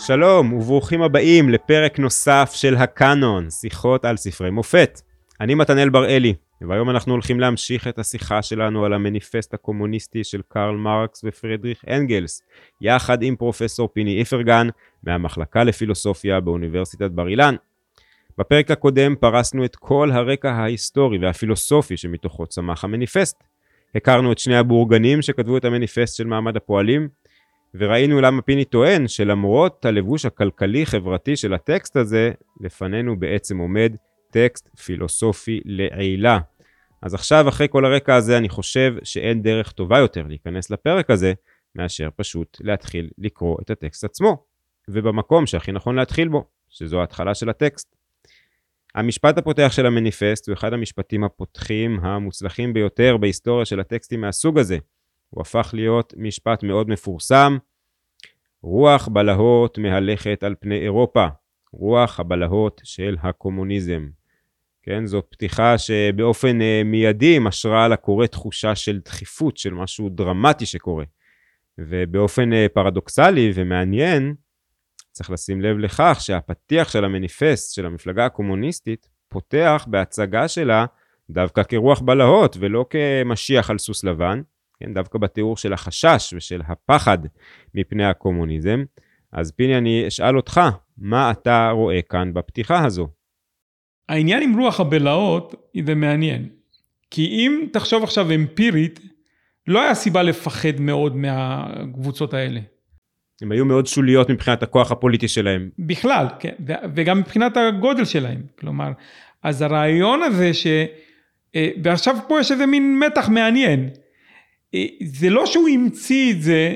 שלום וברוכים הבאים לפרק נוסף של הקאנון, שיחות על ספרי מופת. אני מתנאל בראלי, והיום אנחנו הולכים להמשיך את השיחה שלנו על המניפסט הקומוניסטי של קרל מרקס ופרידריך אנגלס, יחד עם פרופסור פיני איפרגן מהמחלקה לפילוסופיה באוניברסיטת בר אילן. בפרק הקודם פרסנו את כל הרקע ההיסטורי והפילוסופי שמתוכו צמח המניפסט. הכרנו את שני הבורגנים שכתבו את המניפסט של מעמד הפועלים, וראינו למה פיני טוען שלמרות הלבוש הכלכלי-חברתי של הטקסט הזה, לפנינו בעצם עומד טקסט פילוסופי לעילה. אז עכשיו, אחרי כל הרקע הזה, אני חושב שאין דרך טובה יותר להיכנס לפרק הזה, מאשר פשוט להתחיל לקרוא את הטקסט עצמו, ובמקום שהכי נכון להתחיל בו, שזו ההתחלה של הטקסט. המשפט הפותח של המניפסט הוא אחד המשפטים הפותחים המוצלחים ביותר בהיסטוריה של הטקסטים מהסוג הזה. הוא הפך להיות משפט מאוד מפורסם. רוח בלהות מהלכת על פני אירופה. רוח הבלהות של הקומוניזם. כן, זו פתיחה שבאופן מיידי משרה על הקורא תחושה של דחיפות, של משהו דרמטי שקורה. ובאופן פרדוקסלי ומעניין, צריך לשים לב לכך שהפתיח של המניפסט של המפלגה הקומוניסטית פותח בהצגה שלה דווקא כרוח בלהות ולא כמשיח על סוס לבן, כן, דווקא בתיאור של החשש ושל הפחד מפני הקומוניזם. אז פיני, אני אשאל אותך, מה אתה רואה כאן בפתיחה הזו? העניין עם רוח הבלהות זה מעניין, כי אם תחשוב עכשיו אמפירית, לא היה סיבה לפחד מאוד מהקבוצות האלה. הם היו מאוד שוליות מבחינת הכוח הפוליטי שלהם. בכלל, כן, וגם מבחינת הגודל שלהם. כלומר, אז הרעיון הזה ועכשיו פה יש איזה מין מתח מעניין. זה לא שהוא המציא את זה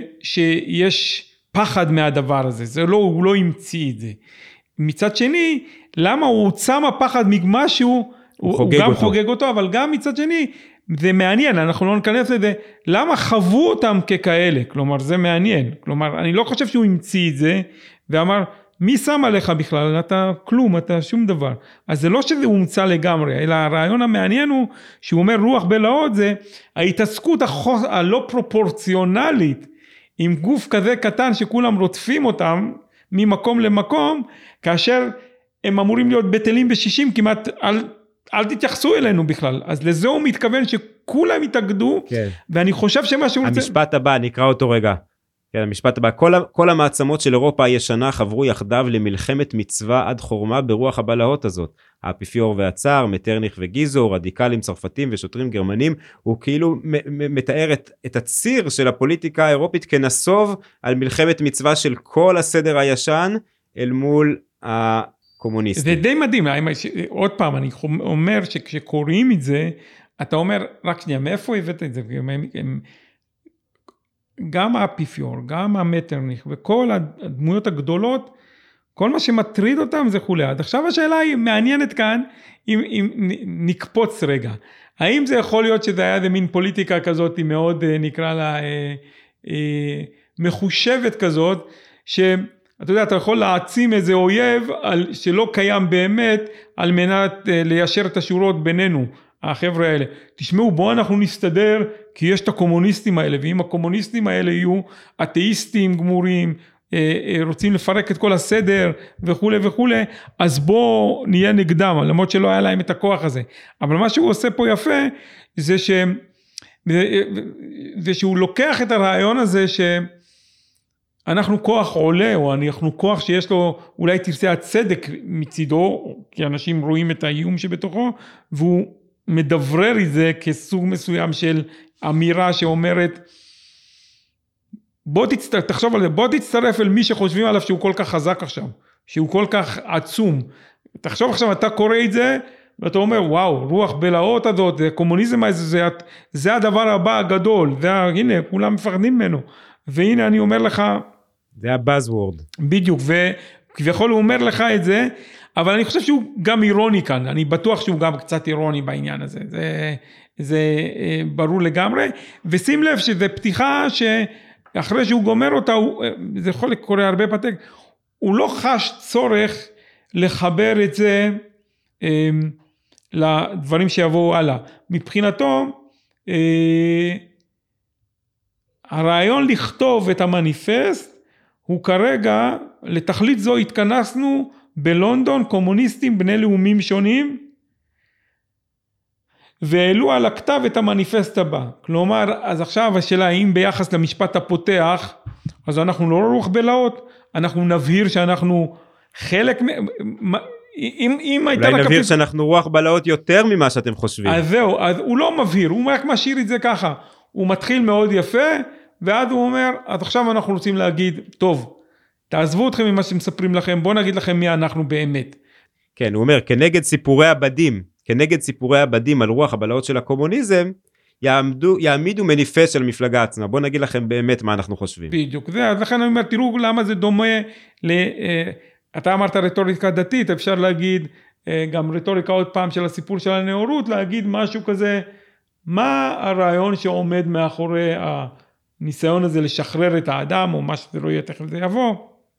שיש פחד מהדבר הזה, הוא לא המציא את זה. מצד שני, למה הוא צם הפחד ממשהו, הוא גם חוגג אותו, אבל גם מצד שני, זה מעניין, אנחנו לא ניכנס לזה, למה חוו אותם ככאלה, כלומר זה מעניין, כלומר אני לא חושב שהוא המציא את זה, ואמר, מי שם עליך בכלל, אתה כלום, אתה שום דבר, אז זה לא שזה הומצא לגמרי, אלא הרעיון המעניין הוא, שהוא אומר רוח בלהות זה, ההתעסקות הלא פרופורציונלית, עם גוף כזה קטן שכולם רודפים אותם, ממקום למקום, כאשר הם אמורים להיות בטלים בשישים, כמעט אל תתייחסו אלינו בכלל, אז לזה הוא מתכוון שכולם יתאגדו, כן. ואני חושב שמשהו... המשפט הבא, נקרא אותו רגע, כן, המשפט הבא, כל המעצמות של אירופה הישנה חברו יחדיו למלחמת מצווה עד חורמה ברוח הבלהות הזאת, האפיפיור והצאר, מטרניך וגיזו, רדיקלים צרפתים ושוטרים גרמנים, הוא כאילו מתאר את הציר של הפוליטיקה האירופית כנסוב על מלחמת מצווה של כל הסדר הישן אל מול הקומוניסטים. זה די מדהים, עוד פעם אני אומר שכשקוראים את זה, אתה אומר, רק שנייה, מאיפה הבאת את זה? גם האפיפיור, גם המטרניך וכל הדמויות הגדולות, כל מה שמטריד אותם זה חולי. עד עכשיו השאלה היא מעניינת כאן, אם נקפוץ רגע. האם זה יכול להיות שזה היה איזה מין פוליטיקה כזאת, היא מאוד נקרא לה מחושבת כזאת, שאתה יודע, אתה יכול להעצים איזה אויב שלא קיים באמת, על מנת ליישר את השורות בינינו. החבר'ה האלה, תשמעו, בואו אנחנו נסתדר, כי יש את הקומוניסטים האלה, ואם הקומוניסטים האלה יהיו אתאיסטים גמורים, רוצים לפרק את כל הסדר, וכו' וכו', אז בואו נהיה נגדם, למרות שלא היה להם את הכוח הזה. אבל מה שהוא עושה פה יפה, זה שהוא לוקח את הרעיון הזה, שאנחנו כוח עולה, או אנחנו כוח שיש לו, אולי תרצה הצדק מצידו, כי אנשים רואים את האיום שבתוכו, והוא מדברר את זה כסוג מסוים של אמירה שאומרת, תחשוב על זה, בוא תצטרף אל מי שחושבים עליו שהוא כל כך חזק עכשיו, שהוא כל כך עצום. תחשוב עכשיו, אתה קורא את זה, ואתה אומר, וואו, רוח בלהות הזאת, הקומוניזם הזה, זה הדבר הבא הגדול, הנה, כולם מפחדים ממנו. והנה אני אומר לך, זה הבאזוורד. בדיוק, וכביכול הוא אומר לך את זה, אבל אני חושב שהוא גם אירוני כאן, אני בטוח שהוא גם קצת אירוני בעניין הזה, זה ברור לגמרי, ושים לב שזה פתיחה שאחרי שהוא גומר אותה, זה יכול לקרוא הרבה פתק, הוא לא חש צורך לחבר את זה לדברים שיבואו הלאה. מבחינתו, הרעיון לכתוב את המניפסט, הוא כרגע לתכלית זו התכנסנו בלונדון קומוניסטים בני לאומים שונים, והעלו על הכתב את המניפסט הבא. כלומר, אז עכשיו השאלה, האם ביחס למשפט הפותח, אז אנחנו לא רוח בלהות, אנחנו נבהיר שאנחנו חלק, אם הייתה אולי נבהיר שאנחנו רוח בלהות יותר ממה שאתם חושבים. אז זהו, אז הוא לא מבהיר, הוא רק משאיר את זה ככה, הוא מתחיל מאוד יפה, ואז הוא אומר, אז עכשיו אנחנו רוצים להגיד, טוב, תעזבו אתכם ממה שמספרים לכם, בואו נגיד לכם מי אנחנו באמת. כן, הוא אומר, כנגד סיפורי הבדים על רוח הבלהות של הקומוניזם, יעמידו מניפסט של המפלגה עצמה. בואו נגיד לכם באמת מה אנחנו חושבים. בדיוק, אז לכן אני אומר, תראו למה זה דומה אתה אמרת רטוריקה דתית, אפשר להגיד גם רטוריקה עוד פעם של הסיפור של הנאורות, להגיד משהו כזה, מה הרעיון שעומד מאחורי הניסיון הזה לשחרר את האדם, או מה שזה לא יהיה, תכף זה יבוא.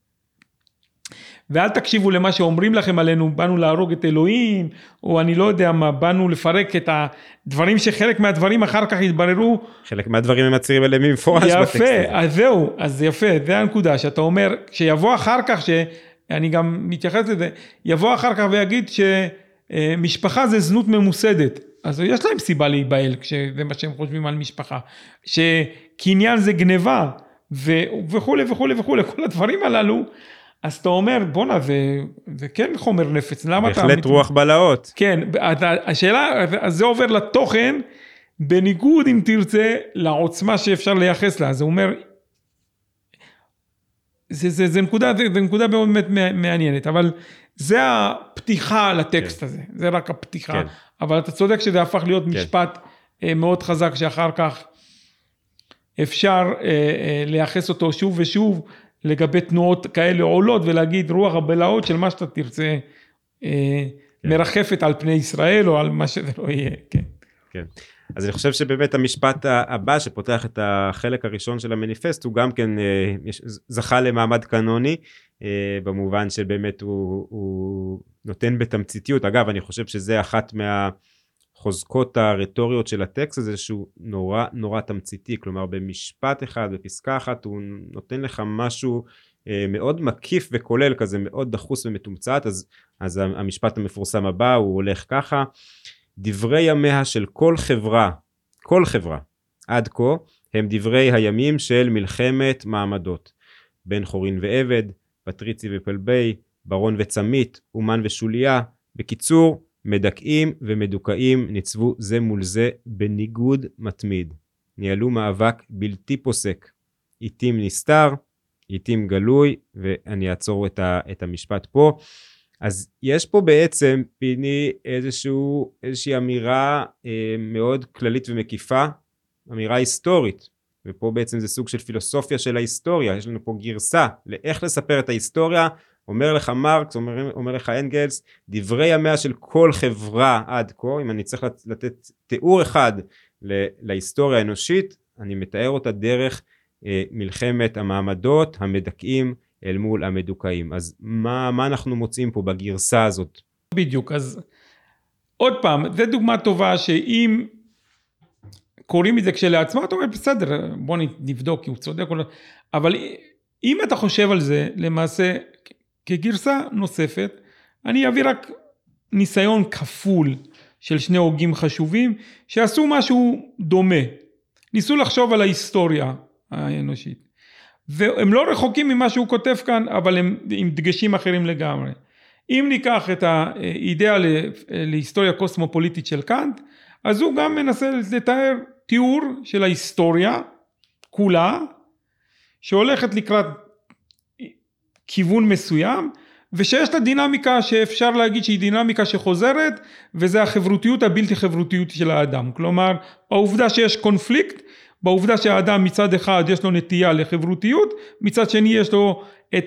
ואל תקשיבו למה שאומרים לכם עלינו, באנו להרוג את אלוהים, או אני לא יודע מה, באנו לפרק את הדברים שחלק מהדברים אחר כך יתבררו. חלק מהדברים הם מצהירים עליהם במפורש בטקסט הזה. יפה, אז זהו, אז יפה, זה הנקודה, שאתה אומר, שיבוא אחר כך, שאני גם מתייחס לזה, יבוא אחר כך ויגיד שמשפחה זה זנות ממוסדת, אז יש להם סיבה להיבהל, כשזה מה שהם חושבים על משפחה, שקניין זה גניבה, וכו' וכו' וכו', כל הדברים הללו, אז אתה אומר, בונה, זה כן חומר נפץ, למה אתה... בהחלט רוח בלהות. כן, השאלה, אז זה עובר לתוכן, בניגוד, אם תרצה, לעוצמה שאפשר לייחס לה, אז הוא אומר, זה נקודה באמת מעניינת, אבל זה הפתיחה לטקסט הזה, זה רק הפתיחה, אבל אתה צודק שזה הפך להיות משפט מאוד חזק, שאחר כך אפשר לייחס אותו שוב ושוב, לגבי תנועות כאלה עולות, ולהגיד רוח הבלהות של מה שאתה תרצה, מרחפת על פני ישראל, או על מה שזה לא יהיה, כן. כן. אז אני חושב שבאמת המשפט הבא, שפותח את החלק הראשון של המניפסט, הוא גם כן זכה למעמד קנוני, במובן שבאמת הוא נותן בתמציתיות. אגב, אני חושב שזה אחת מהחוזקות הרטוריות של הטקסט הזה, שהוא נורא תמציתי, כלומר במשפט אחד, בפסקה אחת, הוא נותן לך משהו מאוד מקיף וכולל כזה, מאוד דחוס ומתומצת. אז המשפט המפורסם הבא, הוא הולך ככה, דברי ימיה של כל חברה, עד כה, הם דברי הימים של מלחמת מעמדות, בן חורין ועבד, פטריצי ופלבי, ברון וצמית, אומן ושוליה, בקיצור, מדכאים ומדוכאים ניצבו זה מול זה בניגוד מתמיד, ניהלו מאבק בלתי פוסק, עיתים נסתר, עיתים גלוי, ואני אעצור את המשפט פה. אז יש פה בעצם, פיני, איזושהי אמירה מאוד כללית ומקיפה, אמירה היסטורית, ופה בעצם זה סוג של פילוסופיה של ההיסטוריה, יש לנו פה גרסה לאיך לספר את ההיסטוריה, אומר לך מרקס, אומר לך אנגלס, דברי ימיה של כל חברה עד כה, אם אני צריך לתת תיאור אחד להיסטוריה האנושית, אני מתאר אותה דרך מלחמת המעמדות, המדכאים, אל מול המדוכאים. אז מה אנחנו מוצאים פה בגרסה הזאת? בדיוק, אז עוד פעם, זו דוגמה טובה שאם קוראים את זה כשלעצמה, אתה אומר, בסדר, בוא נבדוק, כי הוא צודק, אבל אם אתה חושב על זה, למעשה, כגרסה נוספת, אני אביא רק ניסיון כפול של שני הוגים חשובים, שעשו משהו דומה. ניסו לחשוב על ההיסטוריה האנושית. והם לא רחוקים ממה שהוא כותב כאן, אבל הם עם דגשים אחרים לגמרי. אם ניקח את האידאה להיסטוריה קוסמופוליטית של קאנט, אז הוא גם מנסה לתאר תיאור של ההיסטוריה כולה, שהולכת לקראת כיוון מסוים, ושיש לה דינמיקה שאפשר להגיד שהיא דינמיקה שחוזרת, וזה החברותיות הבלתי חברותיות של האדם. כלומר, העובדה שיש קונפליקט, בעובדה שהאדם מצד אחד יש לו נטייה לחברותיות, מצד שני יש לו את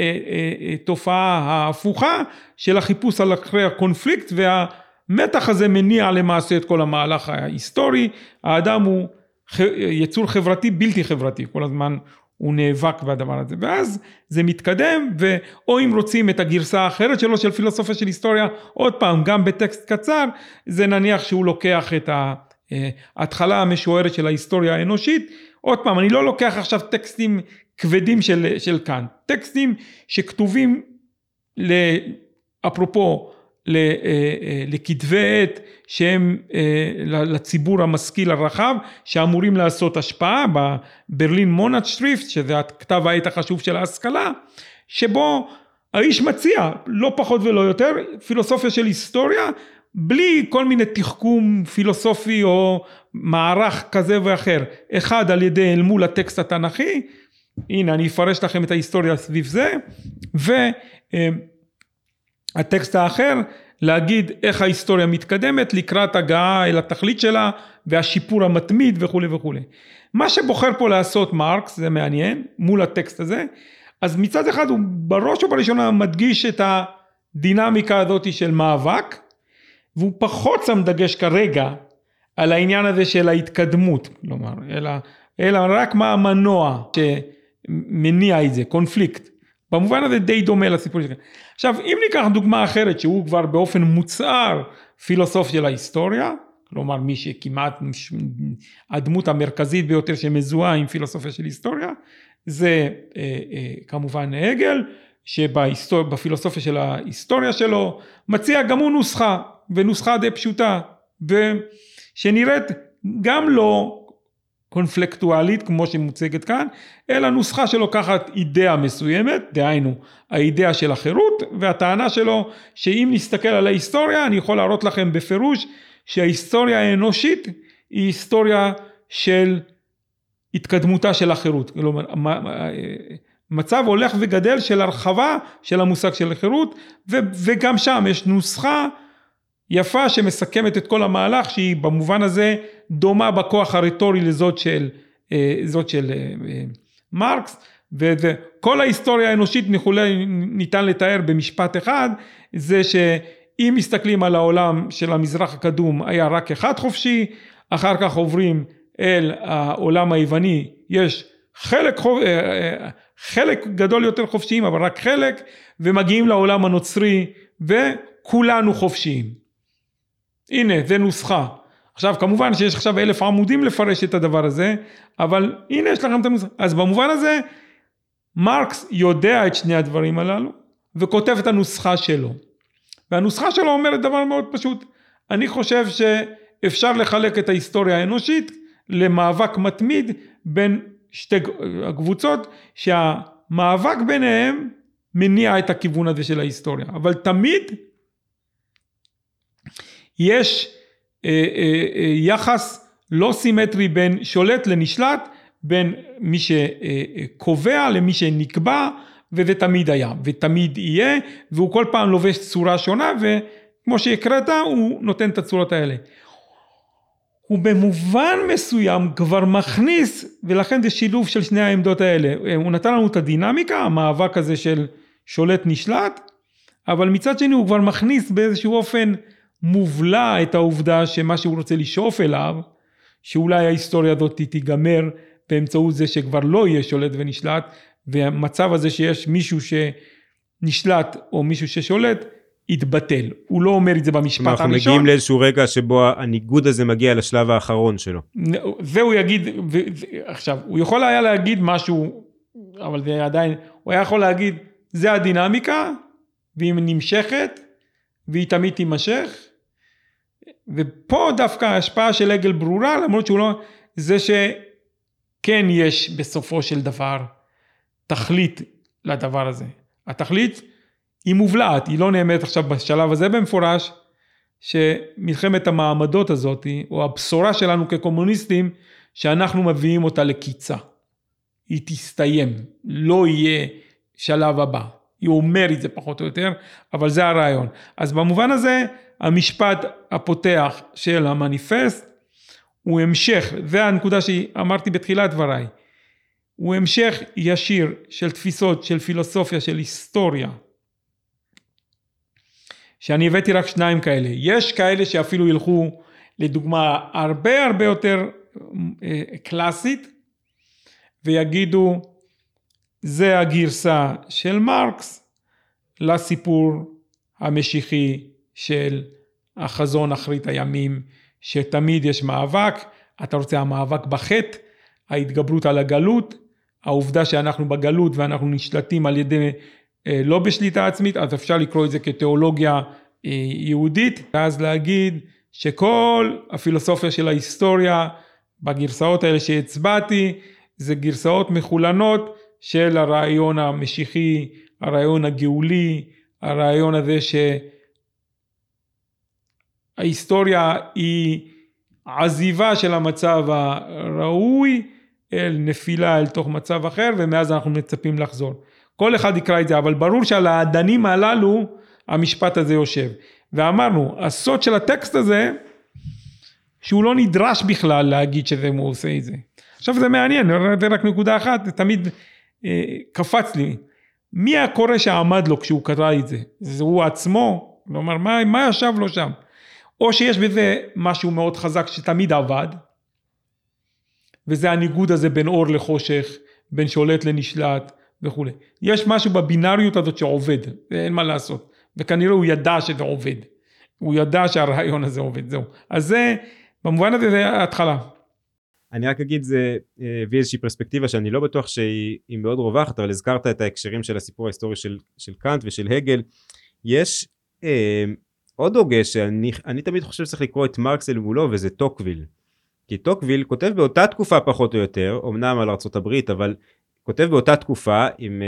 התופעה ההפוכה של החיפוש על אחרי הקונפליקט, והמתח הזה מניע למעשה את כל המהלך ההיסטורי. האדם הוא יצור חברתי בלתי חברתי, כל הזמן הוא נאבק בדבר הזה, ואז זה מתקדם, או אם רוצים את הגרסה האחרת שלו של פילוסופיה של היסטוריה, עוד פעם גם בטקסט קצר, זה נניח שהוא לוקח את ההתחלה המשוערת של ההיסטוריה האנושית, עוד פעם, אני לא לוקח עכשיו טקסטים כבדים של כאן, טקסטים שכתובים, אפרופו, לכתבי עת שהם לציבור המשכיל הרחב, שאמורים לעשות השפעה, בברלין מונאטשריפט, שזה הכתב העת החשוב של ההשכלה, שבו האיש מציע, לא פחות ולא יותר, פילוסופיה של היסטוריה, בלי כל מיני תחכום פילוסופי או מערך כזה ואחר, אחד על ידי אל מול הטקסט התנ"כי, הנה אני אפרש לכם את ההיסטוריה סביב זה, והטקסט האחר, להגיד איך ההיסטוריה מתקדמת, לקראת הגעה אל התכלית שלה, והשיפור המתמיד וכו' וכו'. מה שבוחר פה לעשות מרקס, זה מעניין, מול הטקסט הזה, אז מצד אחד הוא בראש ובראשונה מדגיש את הדינמיקה הזאת של מאבק, והוא פחות שם דגש כרגע על העניין הזה של ההתקדמות, כלומר, אלא רק מה המנוע שמניע את זה, קונפליקט. במובן הזה די דומה לסיפור שלכם. עכשיו, אם ניקח דוגמה אחרת, שהוא כבר באופן מוצהר פילוסוף של ההיסטוריה, כלומר מי שכמעט הדמות המרכזית ביותר שמזוהה עם פילוסופיה של היסטוריה, זה כמובן הגל, שבפילוסופיה של ההיסטוריה שלו, מציע גם הוא נוסחה, ונוסחה די פשוטה, ושנראית גם לא קונפלקטואלית, כמו שמוצגת כאן, אלא נוסחה שלוקחת אידאה מסוימת, דהיינו, האידאה של החירות, והטענה שלו, שאם נסתכל על ההיסטוריה, אני יכול להראות לכם בפירוש, שההיסטוריה האנושית, היא היסטוריה של התקדמותה של החירות, כלומר, מצב הולך וגדל של הרחבה של המושג של החירות, וגם שם יש נוסחה יפה שמסכמת את כל המהלך, שהיא במובן הזה דומה בכוח הרטורי לזאת של מרקס, וכל ההיסטוריה האנושית ניתן לתאר במשפט אחד, זה שאם מסתכלים על העולם של המזרח הקדום, היה רק אחד חופשי, אחר כך עוברים אל העולם היווני, יש חלק גדול יותר חופשיים, אבל רק חלק, ומגיעים לעולם הנוצרי, וכולנו חופשיים. הנה, זה נוסחה. עכשיו, כמובן שיש עכשיו 1000 עמודים לפרש את הדבר הזה, אבל הנה יש לכם את הנוסחה. אז במובן הזה, מרקס יודע את שני הדברים הללו, וכותב את הנוסחה שלו. והנוסחה שלו אומרת דבר מאוד פשוט. אני חושב שאפשר לחלק את ההיסטוריה האנושית, למאבק מתמיד בין שתי הקבוצות, שהמאבק ביניהם מניע את הכיוון הזה של ההיסטוריה. אבל תמיד יש יחס לא סימטרי בין שולט לנשלט, בין מי שקובע למי שנקבע, וזה תמיד היה, ותמיד יהיה, והוא כל פעם לובש צורה שונה, וכמו שהקראת, הוא נותן את הצורות האלה. הוא במובן מסוים כבר מכניס, ולכן זה שילוב של שני העמדות האלה. הוא נתן לנו את הדינמיקה, המאבק הזה של שולט נשלט, אבל מצד שני הוא כבר מכניס באיזשהו אופן מובלע את העובדה שמה שהוא רוצה לשאוף אליו, שאולי ההיסטוריה הזאת תיגמר באמצעות זה שכבר לא יהיה שולט ונשלט, והמצב הזה שיש מישהו שנשלט או מישהו ששולט, יתבטל. הוא לא אומר את זה במשפט הראשון. אנחנו מגיעים לאיזשהו רגע שבו הניגוד הזה מגיע לשלב האחרון שלו. זה הוא יגיד, עכשיו, הוא יכול היה להגיד משהו, אבל זה עדיין, הוא היה יכול להגיד, זה הדינמיקה, והיא נמשכת, והיא תמיד תימשך, ופה דווקא ההשפעה של הגל ברורה, למרות שהוא לא, זה שכן יש בסופו של דבר, תכלית לדבר הזה. התכלית היא מובלעת, היא לא נאמרת עכשיו בשלב הזה במפורש, שמלחמת המעמדות הזאת, או הבשורה שלנו כקומוניסטים, שאנחנו מביאים אותה לקיצה. היא תסתיים, לא יהיה שלב הבא. היא אומרת זה פחות או יותר, אבל זה הרעיון. אז במובן הזה, המשפט הפותח של המניפסט, הוא המשך, זה הנקודה שאמרתי בתחילת דבריי, הוא המשך ישיר של תפיסות, של פילוסופיה, של היסטוריה, שאני הבאתי רק שניים כאלה. יש כאלה שאפילו ילכו לדוגמה הרבה הרבה יותר קלאסית, ויגידו, זה הגרסה של מרקס, לסיפור המשיחי של החזון אחרית הימים, שתמיד יש מאבק, אתה רוצה המאבק בחטא, ההתגברות על הגלות, העובדה שאנחנו בגלות ואנחנו נשלטים על ידי לא בשליטה עצמית, אז אפשר לקרוא את זה כתיאולוגיה יהודית, ואז להגיד שכל הפילוסופיה של ההיסטוריה, בגרסאות האלה שהצבעתי, זה גרסאות מחולנות של הרעיון המשיחי, הרעיון הגאולי, הרעיון הזה שההיסטוריה היא עזיבה של המצב הראוי, אל נפילה אל תוך מצב אחר, ומאז אנחנו מצפים לחזור. כל אחד יקרא את זה, אבל ברור שעל האדנים הללו, המשפט הזה יושב. ואמרנו, הסוד של הטקסט הזה, שהוא לא נדרש בכלל להגיד שזה הוא עושה את זה. עכשיו זה מעניין, זה רק נקודה אחת, זה תמיד קפץ לי. מי הקורא שעמד לו כשהוא קרא את זה? זה הוא עצמו? כלומר, מה ישב לו שם? או שיש בזה משהו מאוד חזק שתמיד עבד, וזה הניגוד הזה בין אור לחושך, בין שולט לנשלט וכו'. יש משהו בבינאריות הזאת שעובד, אין מה לעשות. וכנראה הוא ידע שזה עובד. הוא ידע שהרעיון הזה עובד, זהו. אז זה, במובן הזה זה ההתחלה. אני רק אגיד, זה הביא איזושהי פרספקטיבה שאני לא בטוח שהיא מאוד רווחת, אבל הזכרת את ההקשרים של הסיפור ההיסטורי של קאנט ושל הגל. יש עוד הוגה שאני תמיד חושב שצריך לקרוא את מרקס אל מולו, וזה טוקוויל. כי טוקוויל כותב באותה תקופה פחות או יותר, אמנם על ארצות הברית, אבל כותב באותה תקופה עם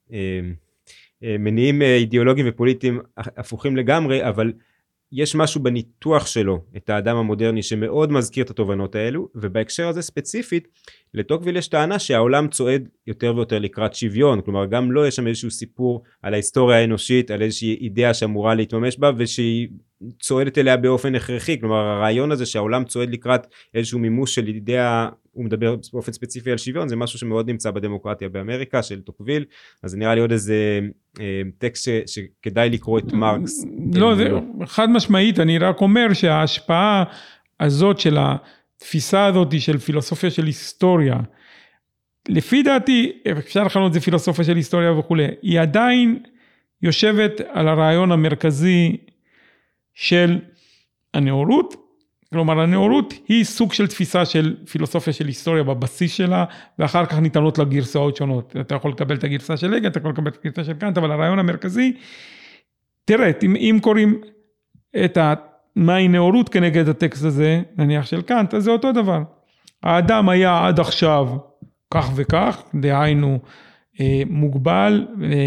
מניעים אידיאולוגיים ופוליטיים הפוכים לגמרי, אבל יש משהו בניתוח שלו, את האדם המודרני, שמאוד מזכיר את התובנות האלו, ובהקשר הזה ספציפית, לטוקוויל יש טענה שהעולם צועד יותר ויותר לקראת שוויון, כלומר גם לא יש שם איזשהו סיפור על ההיסטוריה האנושית, על איזושהי אידאה שאמורה להתממש בה, ושהיא צועדת אליה באופן הכרחי, כלומר הרעיון הזה שהעולם צועד לקראת איזשהו מימוש של אידאה, הוא מדבר באופן ספציפי על שוויון, זה משהו שמאוד נמצא בדמוקרטיה באמריקה, של טוקוויל, אז נראה לי עוד איזה טקסט שכדאי לקרוא את מרקס. לא, זה חד משמעית, אני רק אומר שההשפעה הזאת של התפיסה הזאת של פילוסופיה של היסטוריה, לפי דעתי, אפשר לכנות את זה פילוסופיה של היסטוריה וכו', היא עדיין יושבת על הרעיון המרכזי של הנאורות, כלומר הנאורות היא סוג של תפיסה של פילוסופיה של היסטוריה בבסיס שלה, ואחר כך ניתנות לה גרסאות שונות. אתה יכול לקבל את הגרסה של הגל, אתה יכול לקבל את הגרסה של קאנט, אבל הרעיון המרכזי, תראה, אם קוראים את מהי נאורות כנגד הטקסט הזה, נניח של קאנט, אז זה אותו דבר. האדם היה עד עכשיו כך וכך, דהיינו מוגבל,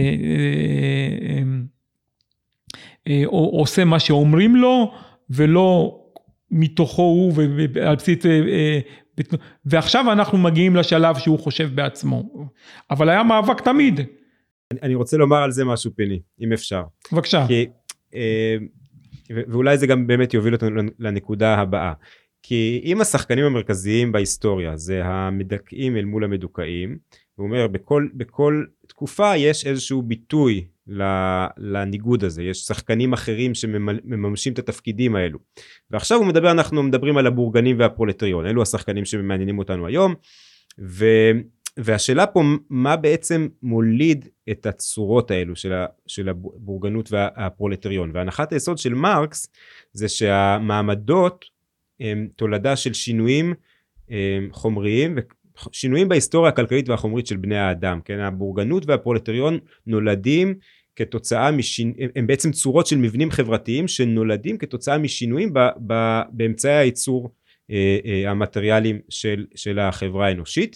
או עושה מה שאומרים לו, ולא מתוכו הוא, ועכשיו אנחנו מגיעים לשלב שהוא חושב בעצמו. אבל היה מאבק תמיד. אני רוצה לומר על זה משהו פיני, אם אפשר. בבקשה. ואולי זה גם באמת יוביל אותנו לנקודה הבאה. כי אם השחקנים המרכזיים בהיסטוריה, זה המדכאים אל מול המדוכאים, הוא אומר, בכל תקופה יש איזשהו ביטוי לניגוד הזה, יש שחקנים אחרים שמממשים את התפקידים האלו, ועכשיו אנחנו מדברים על הבורגנים והפרולטריון, אלו השחקנים שמעניינים אותנו היום, והשאלה פה, מה בעצם מוליד את הצורות האלו של הבורגנות והפרולטריון, והנחת היסוד של מרקס, זה שהמעמדות הם תולדה של שינויים חומריים, שינויים בהיסטוריה הכלכלית והחומרית של בני האדם, כן? הבורגנות והפרולטריון נולדים כתוצאה הם בעצם צורות של מבנים חברתיים שנולדים כתוצאה משינויים באמצעי הייצור המטריאליים של החברה האנושית,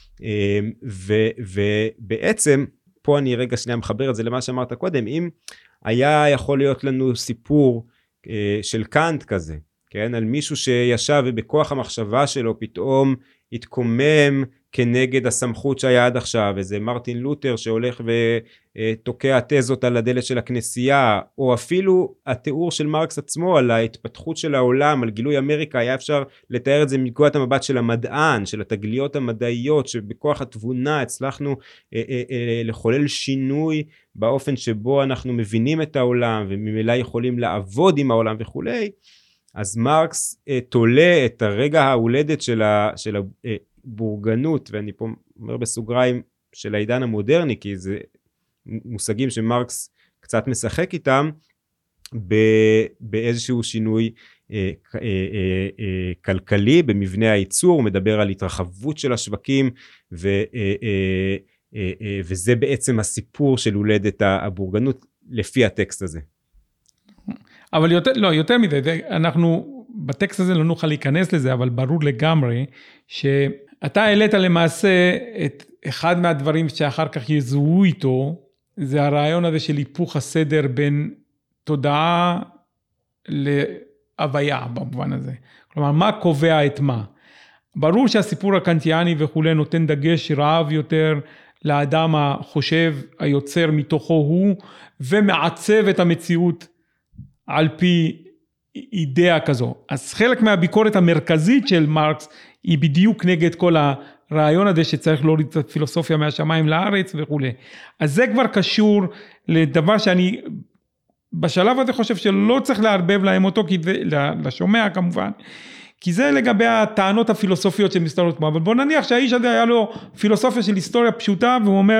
ובעצם פה אני רגע שנייה מחבר את זה למה שאמרת קודם, אם היה יכול להיות לנו סיפור של קאנט כזה, כן? על מישהו שישב ובכוח המחשבה שלו פתאום התקומם כנגד הסמכות שהיה עד עכשיו, איזה מרטין לותר שהולך ותוקע תזות על הדלת של הכנסייה, או אפילו התיאור של מרקס עצמו על ההתפתחות של העולם, על גילוי אמריקה, היה אפשר לתאר את זה מנקודת המבט של המדען, של התגליות המדעיות, שבכוח התבונה הצלחנו לחולל שינוי באופן שבו אנחנו מבינים את העולם, וממילא יכולים לעבוד עם העולם וכולי. אז מרקס תולה את הרגע ההולדת של הבורגנות, ואני פה אומר בסוגריים של העידן המודרני, כי זה מושגים שמרקס קצת משחק איתם, באיזשהו שינוי כלכלי במבנה הייצור, הוא מדבר על התרחבות של השווקים, וזה בעצם הסיפור של הולדת הבורגנות לפי הטקסט הזה. אבל יותר מזה, אנחנו בטקסט הזה לא נוכל להיכנס לזה, אבל ברור לגמרי שאתה העלית למעשה את אחד מהדברים שאחר כך יזוהו איתו, זה הרעיון הזה של היפוך הסדר בין תודעה להוויה במובן הזה. כלומר, מה קובע את מה? ברור שהסיפור הקנטיאני וכולי נותן דגש רעב יותר לאדם החושב, היוצר מתוכו הוא, ומעצב את המציאות על פי אידאה כזו. אז חלק מהביקורת המרכזית של מרקס היא בדיוק נגד כל הרעיון הזה שצריך להוריד את הפילוסופיה מהשמיים לארץ וכו'. אז זה כבר קשור לדבר שאני בשלב הזה חושב שלא צריך להרבב להם אותו, לשומע כמובן, כי זה לגבי הטענות הפילוסופיות של מסתרות פה. אבל בוא נניח שהאיש הזה היה לו פילוסופיה של היסטוריה פשוטה, והוא אומר,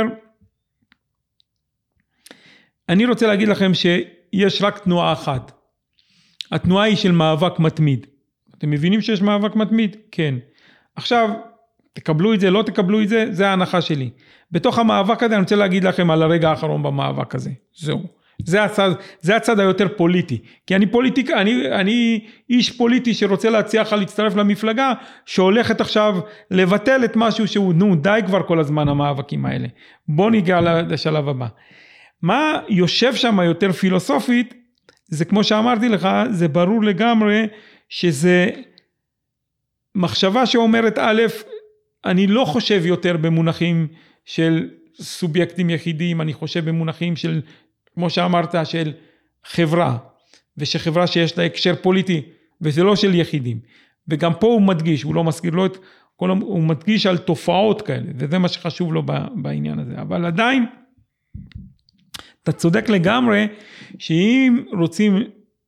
אני רוצה להגיד לכם שיש רק תנועה אחת. התנועה היא של מאבק מתמיד. אתם מבינים שיש מאבק מתמיד? כן. עכשיו, תקבלו את זה, לא תקבלו את זה, זה ההנחה שלי. בתוך המאבק הזה אני רוצה להגיד לכם על הרגע האחרון במאבק הזה. זהו. זה הצד היותר פוליטי. כי אני איש פוליטי שרוצה להציע לך להצטרף למפלגה, שהולכת עכשיו לבטל את משהו שהוא, די כבר כל הזמן המאבקים האלה. בוא ניגע לשלב הבא. מה יושב שם יותר פילוסופית, זה כמו שאמרתי לך, זה ברור לגמרי שזה מחשבה שאומרת א', אני לא חושב יותר במונחים של סובייקטים יחידים, אני חושב במונחים של, כמו שאמרת, של חברה, ושחברה שיש לה הקשר פוליטי, וזה לא של יחידים. וגם פה הוא מדגיש, הוא לא מזכיר לו את, הוא מדגיש על תופעות כאלה, וזה מה שחשוב לו בעניין הזה. אבל עדיין, אתה צודק לגמרי, שאם רוצים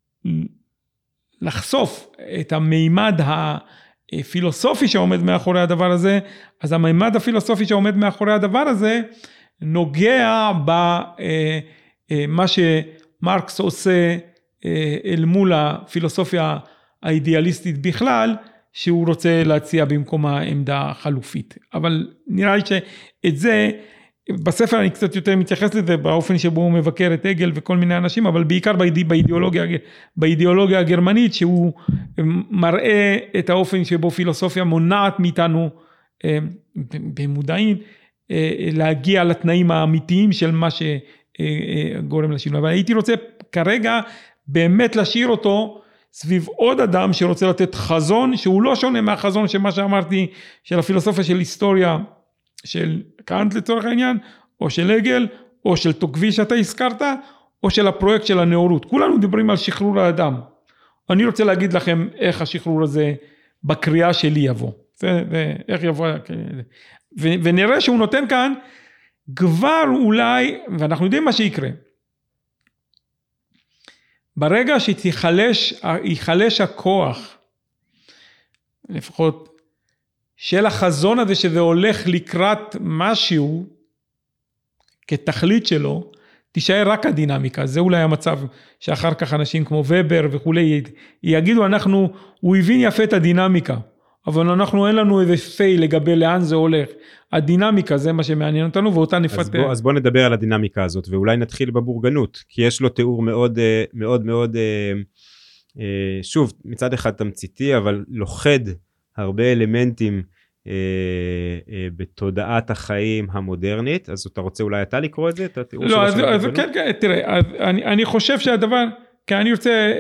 לחשוף את המימד הפילוסופי שעומד מאחורי הדבר הזה, אז המימד הפילוסופי שעומד מאחורי הדבר הזה, נוגע במה שמרקס עושה אל מול הפילוסופיה האידיאליסטית בכלל, שהוא רוצה להציע במקום העמדה החלופית. אבל נראה לי שאת זה, בספר אני קצת יותר מתייחס לזה, באופן שבו הוא מבקר את הגל וכל מיני אנשים, אבל בעיקר באידיאולוגיה הגרמנית, שהוא מראה את האופן שבו פילוסופיה מונעת מאיתנו, במודעים, להגיע לתנאים האמיתיים של מה שגורם לשינוי. אבל הייתי רוצה כרגע באמת להשאיר אותו סביב עוד אדם שרוצה לתת חזון, שהוא לא שונה מהחזון שמה שאמרתי, של הפילוסופיה של היסטוריה, של קאנט לצורך העניין, או של הגל, או של טוקווי שאתה הזכרת, או של הפרויקט של הנאורות. כולנו מדברים על שחרור האדם. אני רוצה להגיד לכם איך השחרור הזה בקריאה שלי יבוא. ואיך יבוא, ונראה שהוא נותן כאן כבר אולי, ואנחנו יודעים מה שיקרה. ברגע שיחלש הכוח, לפחות של החזון הזה שזה הולך לקראת משהו, כתכלית שלו, תישאר רק הדינמיקה. זה אולי המצב שאחר כך אנשים כמו ובר וכולי, יגידו הוא הבין יפה את הדינמיקה, אבל אנחנו אין לנו איזה סיי לגבי לאן זה הולך. הדינמיקה זה מה שמעניין אותנו, ואותה נפתח. אז בוא נדבר על הדינמיקה הזאת, ואולי נתחיל בבורגנות, כי יש לו תיאור מאוד מאוד מאוד, שוב, מצד אחד תמציתי, אבל לוחד הרבה אלמנטים בתודעת החיים המודרנית. אז אתה רוצה אולי אתה לקרוא את זה? לא, אז כן, תראה, אני חושב שהדבר, כי אני רוצה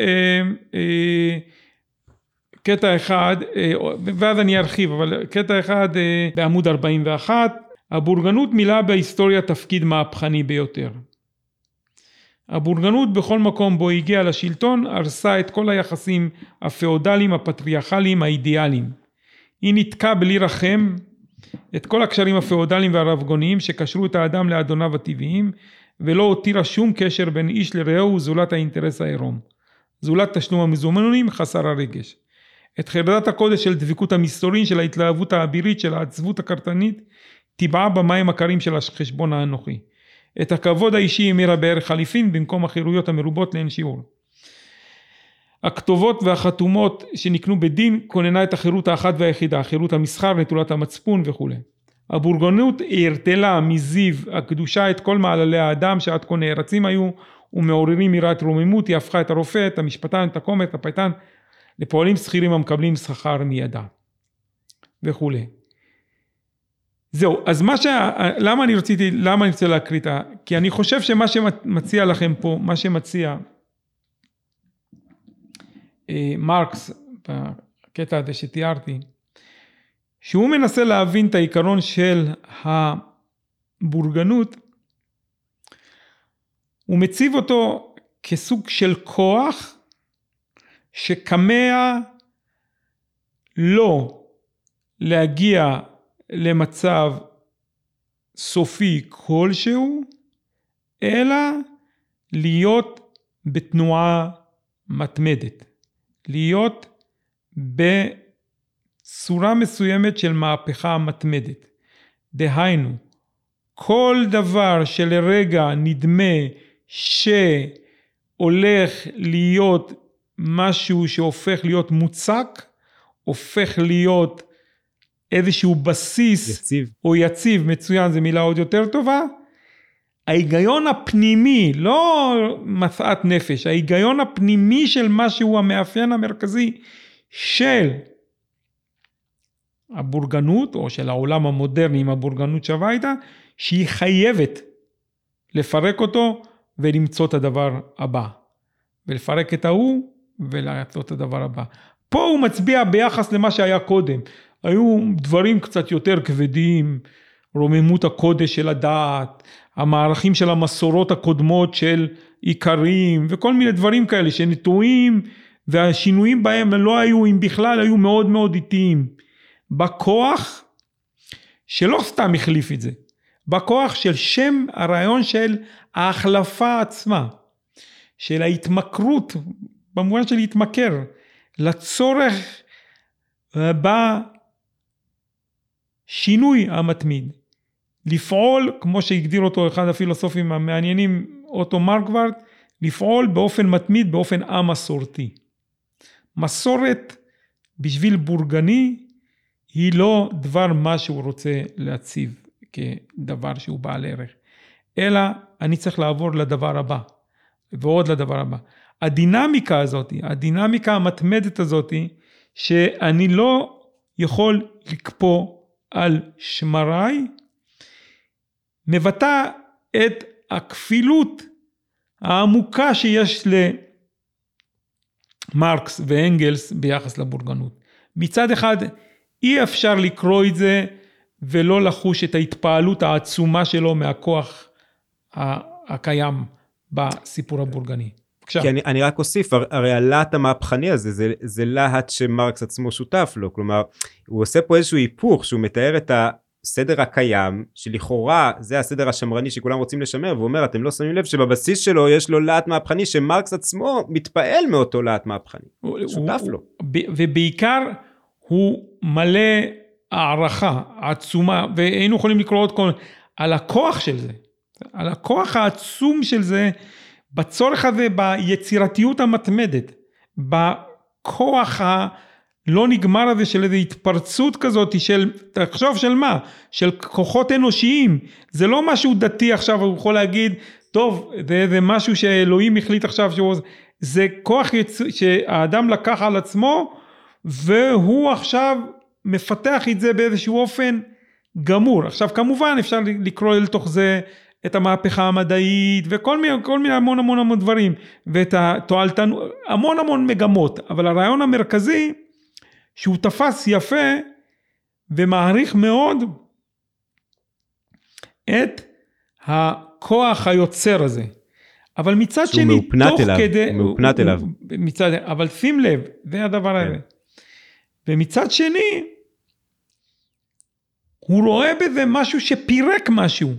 קטע אחד, ואז אני ארחיב, אבל קטע אחד בעמוד 41, הבורגנות מילה בהיסטוריה תפקיד מהפכני ביותר. הבורגנות בכל מקום בו הגיעה לשלטון, הרסה את כל היחסים הפאודליים, הפטריארכליים, האידיאליים. היא נתקעה בלי רחם את כל הקשרים הפאודליים והרבגוניים שקשרו את האדם לאדוניו הטבעיים, ולא הותירה שום קשר בין איש לרעהו זולת האינטרס העירום. זולת תשלום המזומנים חסר הרגש. את חרדת הקודש של דבקות המסתורין, של ההתלהבות האבירית, של העצבות הקרטנית, טבעה במים הקרים של החשבון האנוכי. את הכבוד האישי המירה בערך חליפין, במקום החירויות המרובות לאין שיעור. הכתובות והחתומות שנקנו בדין, כוננה את החירות האחת והיחידה, חירות המסחר, נטולת המצפון וכו'. הבורגנות הרתלה מזיו הקדושה את כל מעללי האדם שעד כה נערצים היו, ומעוררים יראת רוממות, היא הפכה את הרופא, את המשפטן, את הכומר, את הפייטן, לפועלים שכירים המקבלים שכר מידה. וכו'. זהו, אז למה אני רוצה להקריא כי אני חושב שמה שמציע לכם פה, מה שמציע מרקס, בקטע הזה שתיארתי, שהוא מנסה להבין את העיקרון של הבורגנות, הוא מציב אותו כסוג של כוח, שקמע לא להגיע למצב סופי כלשהו, אלא להיות בתנועה מתמדת, להיות בצורה מסוימת של מהפכה מתמדת. דהיינו, כל דבר שלרגע נדמה שהולך להיות משהו שהופך להיות מוצק, הופך להיות איזשהו בסיס יציב. או יציב, מצוין, זו מילה עוד יותר טובה. ההיגיון הפנימי, לא משאת נפש, ההיגיון הפנימי של משהו המאפיין המרכזי של הבורגנות, או של העולם המודרני עם הבורגנות שווה איתה, שהיא חייבת לפרק אותו ולמצוא את הדבר הבא. ולפרק את ההוא ולמצוא את הדבר הבא. פה הוא מצביע ביחס למה שהיה קודם. היו דברים קצת יותר כבדים, רוממות הקודש של הדעת, המערכים של המסורות הקודמות של עיקרים, וכל מיני דברים כאלה שנטועים, והשינויים בהם לא היו, אם בכלל, היו מאוד מאוד איטיים. בכוח, שלא סתם החליף את זה, בכוח של שם הרעיון של ההחלפה עצמה, של ההתמכרות, במובן של להתמכר, לצורך בשינוי המתמיד, לפעול, כמו שהגדיר אותו אחד הפילוסופים המעניינים, אוטו מרקווארד, לפעול באופן מתמיד, באופן המסורתי. מסורת בשביל בורגני, היא לא דבר מה שהוא רוצה להציב כדבר שהוא בעל ערך, אלא אני צריך לעבור לדבר הבא, ועוד לדבר הבא. הדינמיקה הזאת, הדינמיקה המתמדת הזאת, שאני לא יכול לקפוא על שמריי, מבטא את הכפילות העמוקה שיש למרקס ואנגלס ביחס לבורגנות. מצד אחד, אי אפשר לקרוא את זה ולא לחוש את ההתפעלות העצומה שלו מהכוח הקיים בסיפור הבורגני. כי אני רק אוסיף, הרי הלהט המהפכני הזה, זה להט שמרקס עצמו שותף לו, כלומר, הוא עושה פה איזשהו היפוך, שהוא מתאר את הסדר הקיים, שלכאורה זה הסדר השמרני שכולם רוצים לשמר, והוא אומר, אתם לא שמים לב שבבסיס שלו יש לו להט מהפכני, שמרקס עצמו מתפעל מאותו להט מהפכני, שותף לו. ובעיקר הוא מלא הערכה, עצומה, והיינו יכולים לקרוא עוד כל, על הכוח של זה, על הכוח העצום של זה, בצורך הזה, ביצירתיות המתמדת, בכוח הלא נגמר הזה של איזו התפרצות כזאת, של, תחשוב של מה? של כוחות אנושיים, זה לא משהו דתי עכשיו, הוא יכול להגיד, טוב, זה משהו שאלוהים החליט עכשיו, זה כוח שהאדם לקח על עצמו, והוא עכשיו מפתח את זה באיזשהו אופן גמור. עכשיו כמובן אפשר לקרוא לתוך זה, את המהפכה המדעית, וכל מיני המון דברים, ואת התועלתנות, המון מגמות, אבל הרעיון המרכזי, שהוא תפס יפה, ומעריך מאוד, את הכוח היוצר הזה. אבל מצד שני, מאופנת אליו. אבל שים לב, זה הדבר הזה. ומצד שני, הוא רואה בזה משהו שפירק משהו,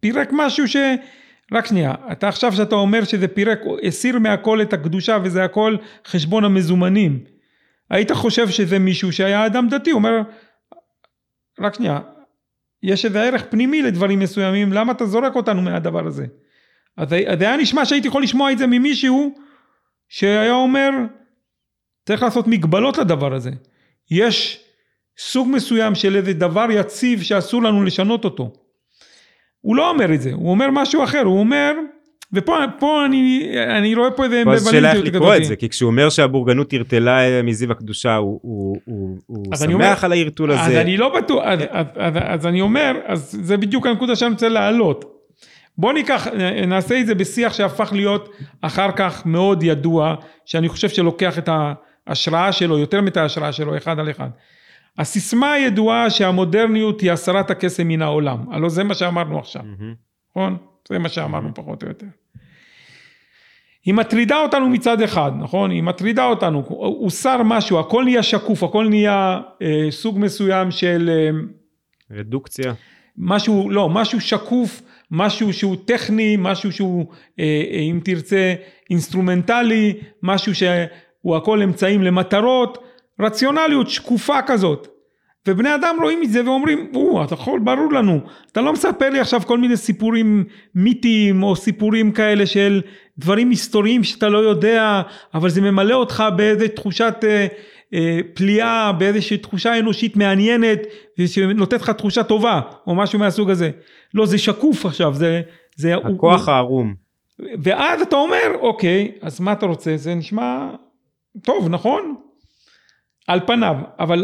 רק שנייה, אתה עכשיו שאתה אומר שזה פירק, הסיר מהכל את הקדושה, וזה הכל חשבון המזומנים, היית חושב שזה מישהו שהיה אדם דתי, הוא אומר, רק שנייה, יש איזה ערך פנימי לדברים מסוימים, למה אתה זורק אותנו מהדבר הזה? אז היה נשמע שהייתי יכול לשמוע את זה ממישהו, שהיה אומר, צריך לעשות מגבלות לדבר הזה. יש סוג מסוים של איזה דבר יציב שאסור לנו לשנות אותו. הוא לא אומר את זה, הוא אומר משהו אחר, הוא אומר, ופה אני רואה פה איזה... אז שאלה איך לקרוא את זה, כי כשהוא אומר שהבורגנות תרתלה מזיו הקדושה, הוא שמח על ההרתול הזה. אז אני לא בטוח, אז אני אומר, אז זה בדיוק הנקודה שאני רוצה להעלות. בוא נעשה את זה בשיח שהפך להיות אחר כך מאוד ידוע, שאני חושב שלוקח את ההשראה שלו, יותר מאת ההשראה שלו, אחד על אחד. הסיסמה הידועה שהמודרניות היא הסרת הקסם מן העולם. הלא זה מה שאמרנו עכשיו. נכון? זה מה שאמרנו פחות או יותר. היא מטרידה אותנו מצד אחד, נכון? היא מטרידה אותנו. הוא שר משהו, הכל נהיה שקוף, הכל נהיה סוג מסוים של... רדוקציה. משהו שקוף, משהו שהוא טכני, משהו שהוא, אם תרצה, אינסטרומנטלי, משהו שהוא הכל אמצעים למטרות, רציונליות שקופה כזאת. ובני אדם רואים את זה ואומרים, אתה יכול, ברור לנו, אתה לא מספר לי עכשיו כל מיני סיפורים מיתיים, או סיפורים כאלה של דברים היסטוריים שאתה לא יודע, אבל זה ממלא אותך באיזו תחושת פליאה, באיזושהי תחושה אנושית מעניינת, שנותנת לך תחושה טובה, או משהו מהסוג הזה. לא, זה שקוף עכשיו, זה הכוח הערום. ואז אתה אומר, אוקיי, אז מה אתה רוצה? זה נשמע טוב, נכון? על פניו, אבל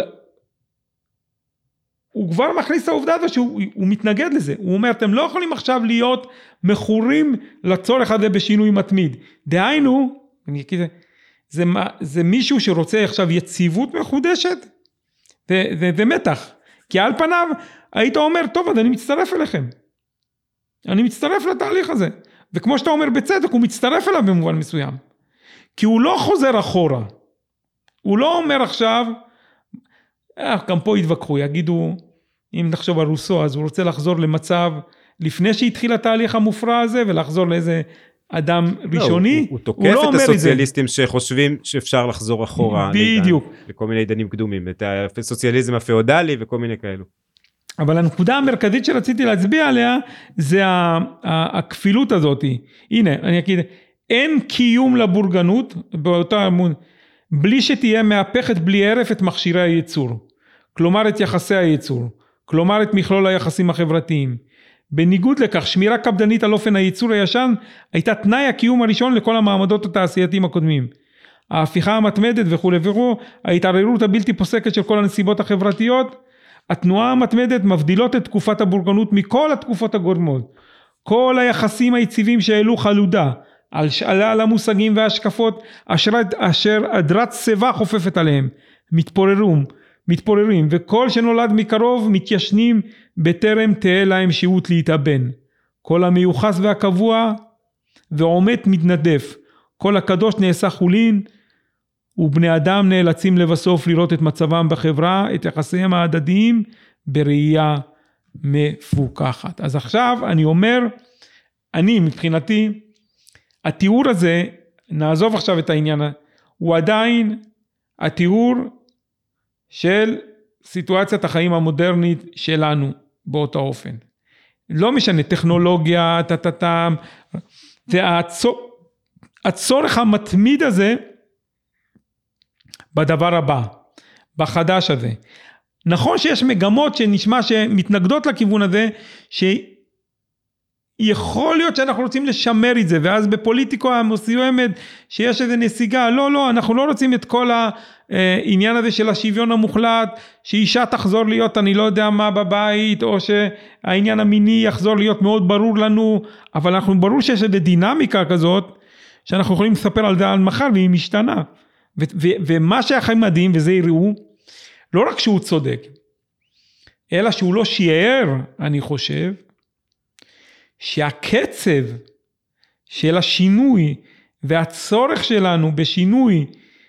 הוא כבר מכניס את העובדה הזו שהוא מתנגד לזה. הוא אומר, אתם לא יכולים עכשיו להיות מכורים לצורך הזה בשינוי מתמיד. דהיינו, זה מישהו שרוצה עכשיו יציבות מחודשת, זה מתח. כי על פניו היית אומר, טוב, אז אני מצטרף אליכם. אני מצטרף לתהליך הזה. וכמו שאתה אומר בצדק, הוא מצטרף אליו במובן מסוים. כי הוא לא חוזר אחורה. הוא לא אומר עכשיו, גם פה יתווכחו, יגידו, אם נחשוב על רוסו, אז הוא רוצה לחזור למצב, לפני שהתחיל התהליך המופרע הזה, ולחזור לאיזה אדם ראשוני. הוא תוקף את הסוציאליסטים שחושבים שאפשר לחזור אחורה. בדיוק. לכל מיני עידנים קדומים, את הסוציאליזם הפאודלי וכל מיני כאלו. אבל הנקודה המרכזית שרציתי להצביע עליה, זה הכפילות הזאת. הנה, אני אגיד, אין קיום לבורגנות, באותה עמוד, בלי שתהיה מהפכת בלי ערף את מכשירי הייצור, כלומר את יחסי הייצור, כלומר את מכלול היחסים החברתיים. בניגוד לכך, שמירה קפדנית על אופן הייצור הישן, הייתה תנאי הקיום הראשון לכל המעמדות התעשייתיים הקודמים. ההפיכה המתמדת וכו' וכו', ההתערערות הבלתי פוסקת של כל הנסיבות החברתיות, התנועה המתמדת מבדילות את תקופת הבורגנות מכל התקופות הגורמות. כל היחסים היציבים שהעלו חלודה, על שאלה המושגים והשקפות אשר הדרת סבה חופפת עליהם, מתפוררים, וכל שנולד מקרוב מתיישנים בטרם תהיה להם שהות להתאבן. כל המיוחס והקבוע ועומד מתנדף, כל הקדוש נעשה חולין, ובני אדם נאלצים לבסוף לראות את מצבם בחברה, את יחסיהם ההדדיים, בראייה מפוקחת. אז עכשיו אני אומר, אני מבחינתי, התיאור הזה, נעזוב עכשיו את העניין, הוא עדיין התיאור של סיטואציית החיים המודרנית שלנו באותו אופן. לא משנה, טכנולוגיה, זה הצורך המתמיד הזה בדבר הבא, בחדש הזה. נכון שיש מגמות שנשמע שמתנגדות לכיוון הזה, יכול להיות שאנחנו רוצים לשמר את זה, ואז בפוליטיקה מסוימת שיש איזו נסיגה, לא, אנחנו לא רוצים את כל העניין הזה של השוויון המוחלט, שאישה תחזור להיות אני לא יודע מה בבית, או שהעניין המיני יחזור להיות מאוד ברור לנו, אבל אנחנו ברור שיש איזו דינמיקה כזאת, שאנחנו יכולים לספר על זה על מחר, והיא משתנה. ומה שהכי מדהים, וזה יראו, לא רק שהוא צודק, אלא שהוא לא שיער, אני חושב, שהקצב של השינוי והצורך שלנו בשינוי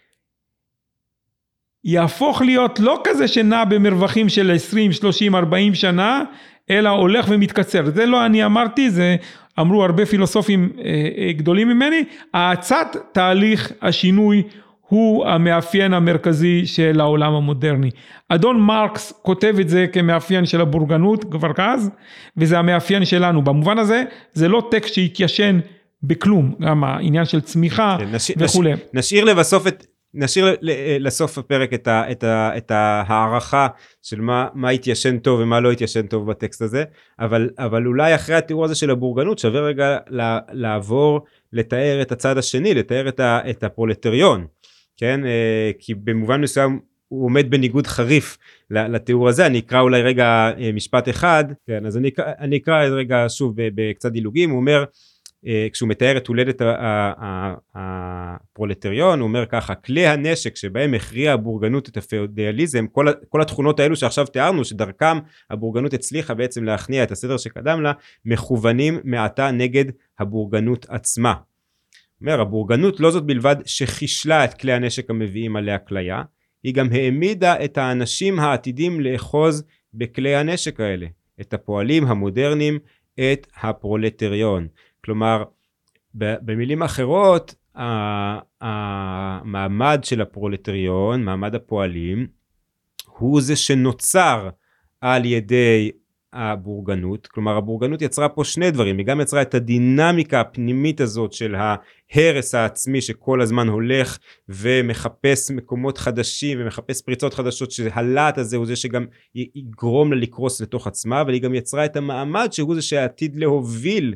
יהפוך להיות לא כזה שנע במרווחים של 20, 30, 40 שנה, אלא הולך ומתקצר. זה לא אני אמרתי, זה אמרו הרבה פילוסופים גדולים ממני, האצת תהליך השינוי הוא המאפיין המרכזי של העולם המודרני. אדון מרקס כותב את זה כמאפיין של הבורגנות כבר אז, וזה המאפיין שלנו. במובן הזה, זה לא טקסט שהתיישן בכלום, גם העניין של צמיחה וכו'. נשאיר לבסוף נשאיר לסוף הפרק את ההערכה של מה התיישן טוב ומה לא התיישן טוב בטקסט הזה, אבל אולי אחרי התיאור הזה של הבורגנות, שווה רגע לעבור לתאר את הצד השני, לתאר את הפרולטריון, כן? כי במובן מסוים הוא עומד בניגוד חריף לתיאור הזה. אני אקרא אולי רגע משפט אחד, כן, אז אני אקרא רגע שוב בקצת דילוגים. הוא אומר, כשהוא מתאר את הולדת הפרולטריון, הוא אומר ככה: כלי הנשק שבהם הכריעה הבורגנות את הפאודליזם, כל התכונות האלו שעכשיו תיארנו, שדרכם הבורגנות הצליחה בעצם להכניע את הסדר שקדם לה, מכוונים מעתה נגד הבורגנות עצמה. הוא אומר, הבורגנות לא זאת בלבד שחישלה את כלי הנשק המביאים עליה כליה, היא גם העמידה את האנשים העתידים לאחוז בכלי הנשק האלה, את הפועלים המודרניים, את הפרולטריון. כלומר, במילים אחרות, המעמד של הפרולטריון, מעמד הפועלים, הוא זה שנוצר על ידי הבורגנות. כלומר, הבורגנות יצרה פה שני דברים, היא גם יצרה את הדינמיקה הפנימית הזאת של ההרס העצמי שכל הזמן הולך ומחפש מקומות חדשים ומחפש פריצות חדשות, שהלהט הזה הוא זה שגם יגרום לה לקרוס לתוך עצמה, אבל היא גם יצרה את המעמד שהוא זה שעתיד להוביל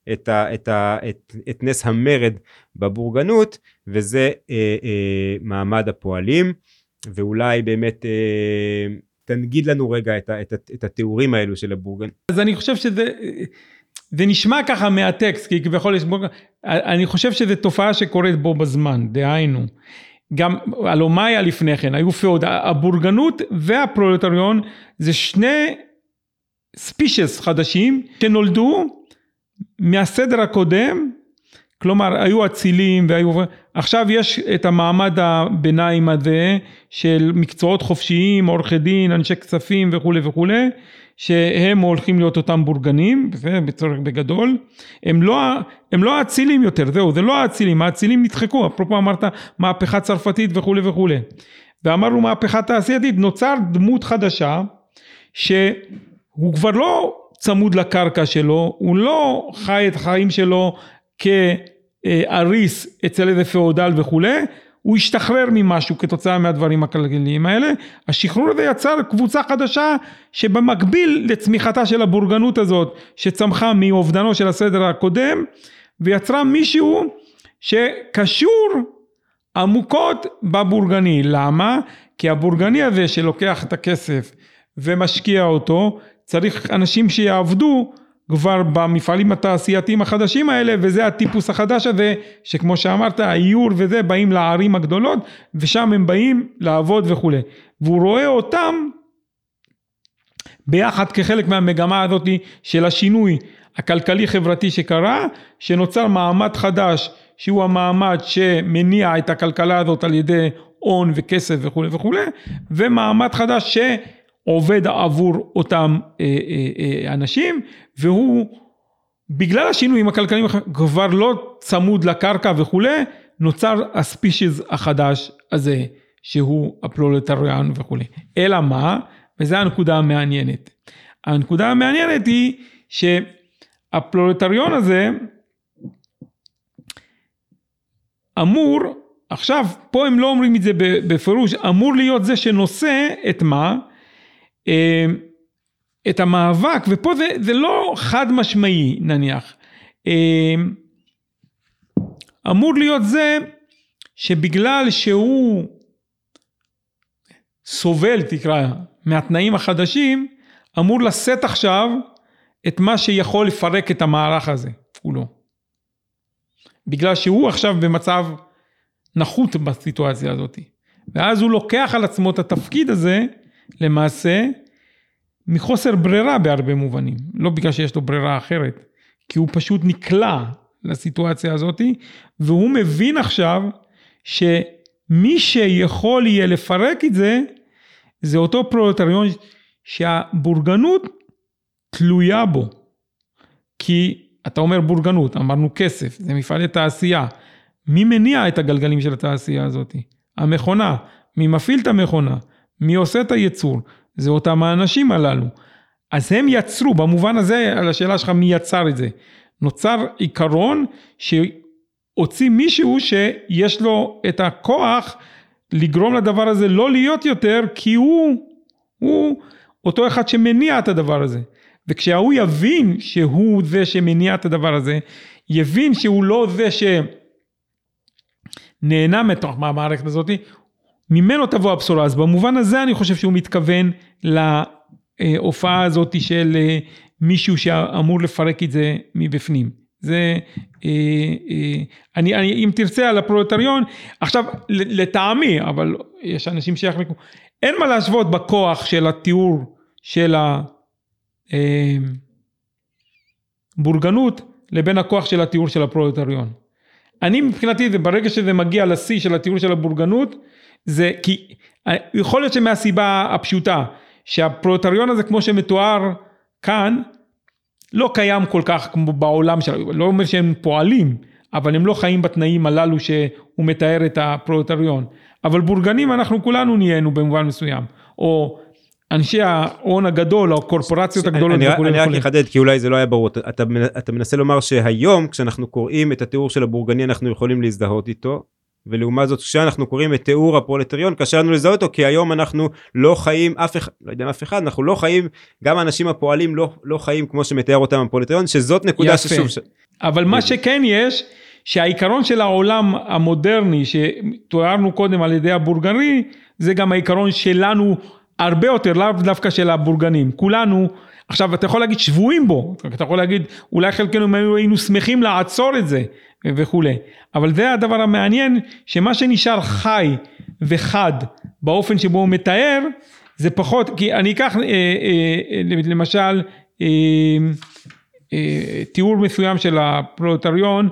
את נס המרד בבורגנות, וזה מעמד הפועלים. ואולי באמת תנגיד לנו רגע את התיאורים האלו של הבורגנות. אז אני חושב שזה נשמע ככה מהטקסט, כי כביכול יש אני חושב שזה תופעה שקורית בו בזמן, דהיינו, גם הלוא מה היה לפני כן, היו הבורגנות והפרולטריון, זה שני ספישס חדשים שנולדו מהסדר הקודם, כלומר היו אצילים עכשיו יש את המעמד הביניים הזה של מקצועות חופשיים, עורכי דין, אנשי כספים וכו' וכו', שהם הולכים להיות אותם בורגנים, בצורך בגדול. הם לא אצילים יותר, זה לא האצילים, האצילים נדחקו, אפרופו אמרת מהפכה צרפתית וכו' וכו'. ואמרנו מהפכה תעשייתית, נוצר דמות חדשה, שהוא כבר לא צמוד לקרקע שלו, הוא לא חי את החיים שלו כאריס אצל איזה פאודל וכו', הוא השתחרר ממשהו כתוצאה מהדברים הכלכליים האלה. השחרור הזה יצר קבוצה חדשה שבמקביל לצמיחתה של הבורגנות הזאת, שצמחה מאובדנו של הסדר הקודם, ויצרה מישהו שקשור עמוקות בבורגני. למה? כי הבורגני הזה שלוקח את הכסף ומשקיע אותו, צריך אנשים שיעבדו כבר במפעלים התעשייתיים החדשים האלה, וזה הטיפוס החדש הזה, שכמו שאמרת, האיור וזה, באים לערים הגדולות, ושם הם באים לעבוד וכו'. והוא רואה אותם ביחד כחלק מהמגמה הזאת של השינוי הכלכלי-חברתי שקרה, שנוצר מעמד חדש, שהוא המעמד שמניע את הכלכלה הזאת על ידי הון וכסף וכו' וכו', ומעמד חדש עובד עבור אותם אנשים, והוא בגלל השינויים הכלכליים כבר לא צמוד לקרקע וכו', נוצר הספישיז החדש הזה, שהוא הפרולטריון וכו'. אלא מה? וזו הנקודה המעניינת. הנקודה המעניינת היא שהפרולטריון הזה אמור, עכשיו פה הם לא אומרים את זה בפירוש, אמור להיות זה שנושא את מה? את המאבק, ופה זה לא חד משמעי נניח, אמור להיות זה שבגלל שהוא סובל תקרא מהתנאים החדשים, אמור לשאת עכשיו את מה שיכול לפרק את המערך הזה, הוא לא. בגלל שהוא עכשיו במצב נחות בסיטואציה הזאת, ואז הוא לוקח על עצמו את התפקיד הזה, למעשה, מחוסר ברירה בהרבה מובנים, לא בגלל שיש לו ברירה אחרת, כי הוא פשוט נקלע לסיטואציה הזאת, והוא מבין עכשיו שמי שיכול יהיה לפרק את זה, זה אותו פרולטריון שהבורגנות תלויה בו, כי אתה אומר בורגנות, אמרנו כסף, זה מפעלי תעשייה, מי מניע את הגלגלים של התעשייה הזאת? המכונה, מי מפעיל את המכונה? מי עושה את הייצור? זה אותם האנשים הללו. אז הם יצרו, במובן הזה, על השאלה שלך מי יצר את זה. נוצר עיקרון שהוציא מישהו שיש לו את הכוח לגרום לדבר הזה לא להיות יותר, כי הוא אותו אחד שמניע את הדבר הזה. וכשהוא יבין שהוא זה שמניע את הדבר הזה, יבין שהוא לא זה שנהנה מתוך מהמערכת הזאת, ממנו תבוא הבשורה. אז במובן הזה אני חושב שהוא מתכוון להופעה הזאת של מישהו שאמור לפרק את זה מבפנים. זה, אם תרצה על הפרולטריון, עכשיו לטעמי, אבל יש אנשים שיחלקו, אין מה להשוות בכוח של התיאור של הבורגנות, לבין הכוח של התיאור של הפרולטריון. אני מבחינתי, ברגע שזה מגיע לשיא של התיאור של הבורגנות, זה כי, יכול להיות שמהסיבה הפשוטה, שהפרולטריון הזה כמו שמתואר כאן, לא קיים כל כך כמו בעולם שלו, לא אומר שהם פועלים, אבל הם לא חיים בתנאים הללו שהוא מתאר את הפרולטריון. אבל בורגנים אנחנו כולנו נהיינו במובן מסוים, או אנשי ההון הגדול, או הקורפורציות הגדולות. אני רק אחדד, כי אולי זה לא היה ברור, אתה מנסה לומר שהיום, כשאנחנו קוראים את התיאור של הבורגני, אנחנו יכולים להזדהות איתו, ולעומת זאת, כשאנחנו קוראים את תיאור הפרולטריון, קשה לנו לזהות אותו, כי היום אנחנו לא חיים, לא יודע אף אחד, אנחנו לא חיים, גם האנשים הפועלים לא חיים כמו שמתאר אותם הפרולטריון, שזאת נקודה ששוב. אבל מה שכן יש, שהעיקרון של העולם המודרני, שתוארנו קודם על ידי הבורגני, זה גם העיקרון שלנו הרבה יותר, לאו דווקא של הבורגנים. כולנו, עכשיו אתה יכול להגיד שבועים בו, אתה יכול להגיד, אולי חלקנו היינו שמחים לעצור את זה, וכו'. אבל זה הדבר המעניין, שמה שנשאר חי וחד, באופן שבו הוא מתאר, זה פחות, כי אני אקח, למשל, תיאור מסוים של הפרולטריון,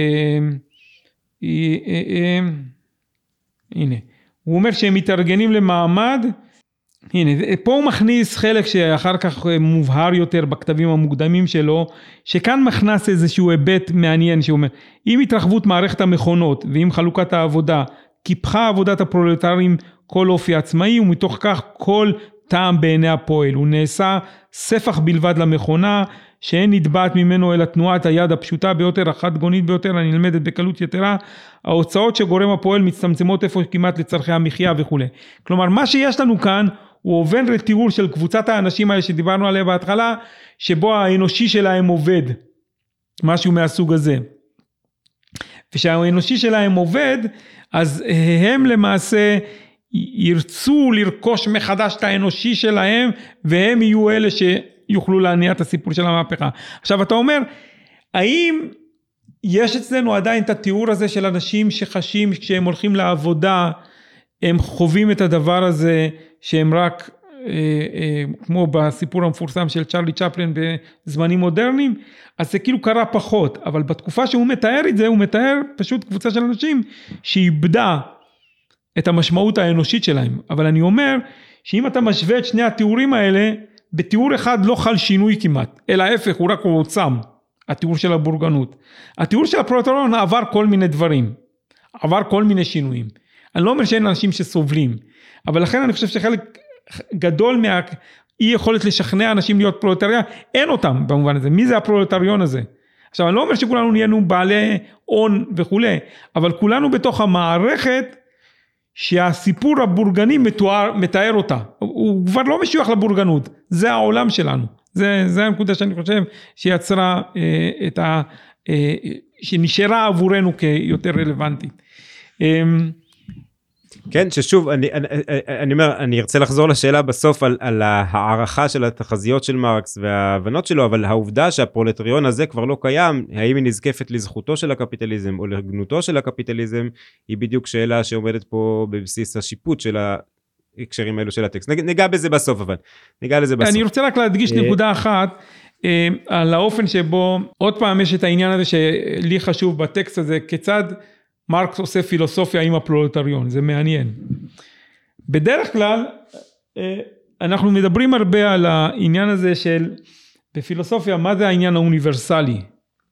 הנה, הוא אומר שהם מתארגנים למעמד, הנה, פה הוא מכניס חלק שאחר כך מובהר יותר בכתבים המוקדמים שלו, שכאן מכנס איזשהו היבט מעניין, שאומר, עם התרחבות מערכת המכונות, ועם חלוקת העבודה, קיפחה עבודת הפרולטרים כל אופי עצמאי, ומתוך כך כל טעם בעיני הפועל, הוא נעשה ספח בלבד למכונה, שאין נדבעת ממנו אלא תנועת היד הפשוטה ביותר, החד גונית ביותר, הנלמדת בקלות יתרה, ההוצאות שגורם הפועל מצטמצמות איפה כמעט לצרכי המחיה וכו'. כלומר, מה שיש לנו כאן, הוא עובד לתיאור של קבוצת האנשים האלה שדיברנו עליה בהתחלה, שבו האנושי שלהם עובד, משהו מהסוג הזה. ושהאנושי שלהם עובד, אז הם למעשה ירצו לרכוש מחדש את האנושי שלהם, והם יהיו אלה שיוכלו להניע את הסיפור של המהפכה. עכשיו אתה אומר, האם יש אצלנו עדיין את התיאור הזה של אנשים שחשים כשהם הולכים לעבודה, הם חווים את הדבר הזה, שהם רק, כמו בסיפור המפורסם של צ'רלי צ'פלין בזמנים מודרניים, אז זה כאילו קרה פחות, אבל בתקופה שהוא מתאר את זה, הוא מתאר פשוט קבוצה של אנשים שאיבדה את המשמעות האנושית שלהם. אבל אני אומר, שאם אתה משווה את שני התיאורים האלה, בתיאור אחד לא חל שינוי כמעט, אלא ההפך, הוא רק עוצם, התיאור של הבורגנות. התיאור של הפרולטריון עבר כל מיני דברים, עבר כל מיני שינויים. אני לא אומר שאין אנשים שסובלים, אבל לכן אני חושב שחלק גדול אי יכולת לשכנע אנשים להיות פרולטריון, אין אותם במובן הזה. מי זה הפרולטריון הזה? עכשיו אני לא אומר שכולנו נהיינו בעלי הון וכו', אבל כולנו בתוך המערכת שהסיפור הבורגני מתאר אותה. הוא כבר לא משוייך לבורגנות, זה העולם שלנו. זה הנקודה שאני חושב שיצרה שנשארה עבורנו כיותר רלוונטית. כן, ששוב, אני אומר, אני ארצה לחזור לשאלה בסוף על הערכה של התחזיות של מרקס וההבנות שלו, אבל העובדה שהפרולטריון הזה כבר לא קיים, האם היא נזקפת לזכותו של הקפיטליזם או לגנותו של הקפיטליזם, היא בדיוק שאלה שעומדת פה בבסיס השיפוט של ההקשרים האלו של הטקסט. ניגע בזה בסוף, אבל ניגע לזה בסוף. אני רוצה רק להדגיש נקודה אחת, על האופן שבו, עוד פעם יש את העניין הזה שלי חשוב בטקסט הזה, כיצד מרקס עושה פילוסופיה עם הפרולטריון, זה מעניין. בדרך כלל, אנחנו מדברים הרבה על העניין הזה של, בפילוסופיה, מה זה העניין האוניברסלי?